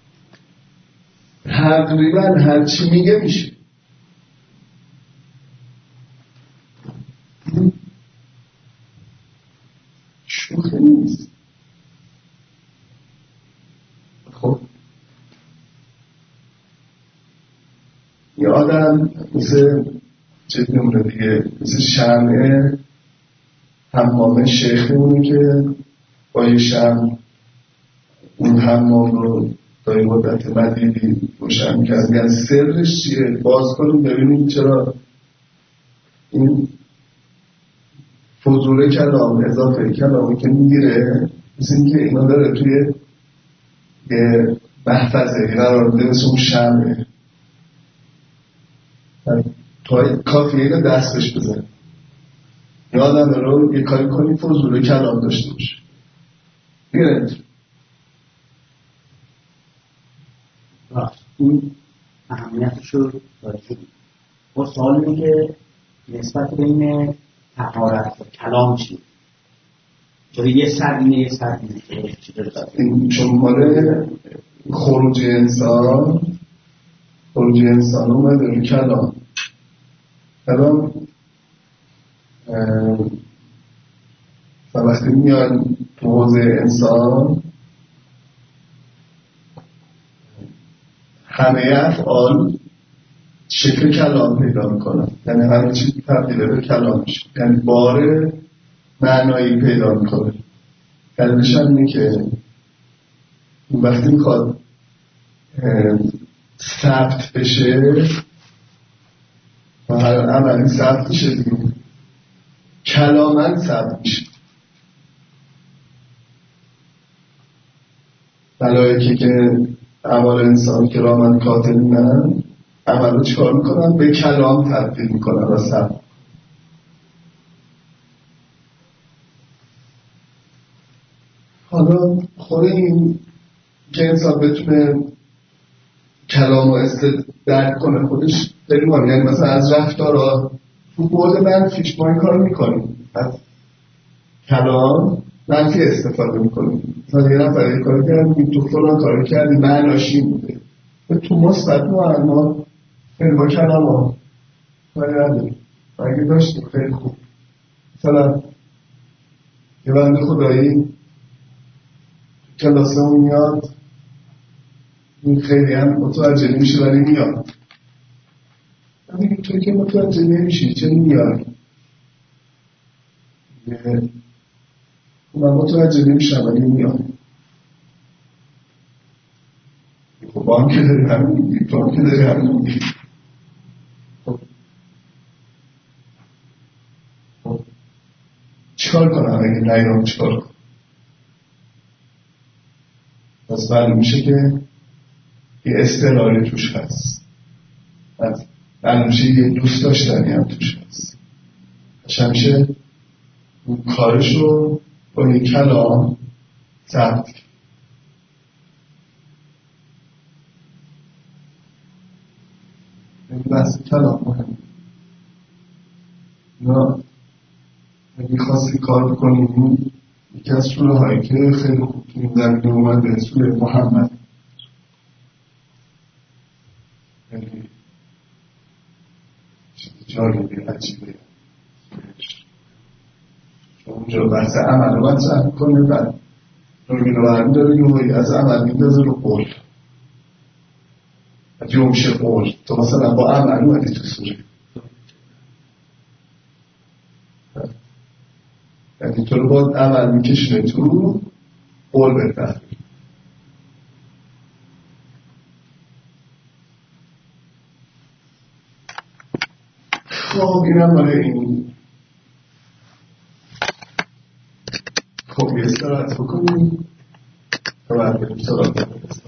تقریبا هر چی میگه میشه شوخی نیست خب یه آدم مثل چه نمونه دیگه مثل شمعه حمام شیخ میمونه که با یه شمع اون حمام رو تا این مدت مدیدی روشن کرد میگن سرش چیه باز کنیم ببینیم چرا این فضوله کلام اضافه کلامی که میگیره مثل این که اینا داره توی یه محفظه قرار بده مثل اون شمعه تا کافیه اینو دستش بزن یادم رو یه کاری کنی فضول کلام داشته باشه دیگه. این اهمیتش رو داره. با سوال اینه که نسبت بین طهارت و کلام چی؟ چون یه سر اینه یه سر اینه. چون ماله خروج انسان خروج انسان اومده رو کلام. کلام وقتی میان تو حوزه انسان همه افعال شکل کلام پیدا میکنن، یعنی همه چیز تبدیل به کلام میشه، یعنی بار معنایی پیدا میکنه. دلیلش هم اینه که وقتی میخواد ثبت بشه و هر عملی ثبت بشه دیگه کلامن ثبت میشه. ملائکه که اعمال انسان که رامن کاتبینن عمل رو چکار میکنن؟ به کلام تبدیل میکنن و ثبت. حالا خود این که انسان بتونه کلام و استد درک کنه خودش داریم هم، یعنی مثلا از رفتارها تو بود منفیش ما این کار میکنیم، از کلام منفی استفاده میکنیم. مثلا یه نفر یه کار کردیم تو فلان کار کردیم معناش این بوده، تو مثبت ما ما خیلی با کلام ها کاری نداریم و اگه داشتیم خیلی خوب. مثلا یه بنده خدایی کلاسه اون میاد این خیلی هم متوجه نمیشه ولی میاد. من میگم توی که متوجه نمیشی چه میاد؟ من متوجه نمیشم ولی میاد. خب با هم که داری همین میگی تو هم که داری همین میگی. خب خب چکار کنم اگه نیام چکار کنم؟ پس معلوم میشه که یه استقلالی توش هست، معلوم میشه یه دوست داشتنی هم توش هست. همیشه اون کارش رو با این کلام ثبت کرد. این بحث کلام مهم. اینا اگه خواستی کار بکنیم یکی از سوره هایی که خیلی خوب تو این زمینه اومده سوره محمد. یعنی چیز جالبی عجیبه، اونجا بحث عمل رو مطرح میکنه و روی رو هم داره یه از عمل میندازه رو قول و جمشه قول. تو مثلا با عمل اومدی تو سوره، یعنی تو رو باید عمل میکشونه تو قول بده. خب اینم برای این. خب یه استراحت بکنیم و بعد بریم سراغ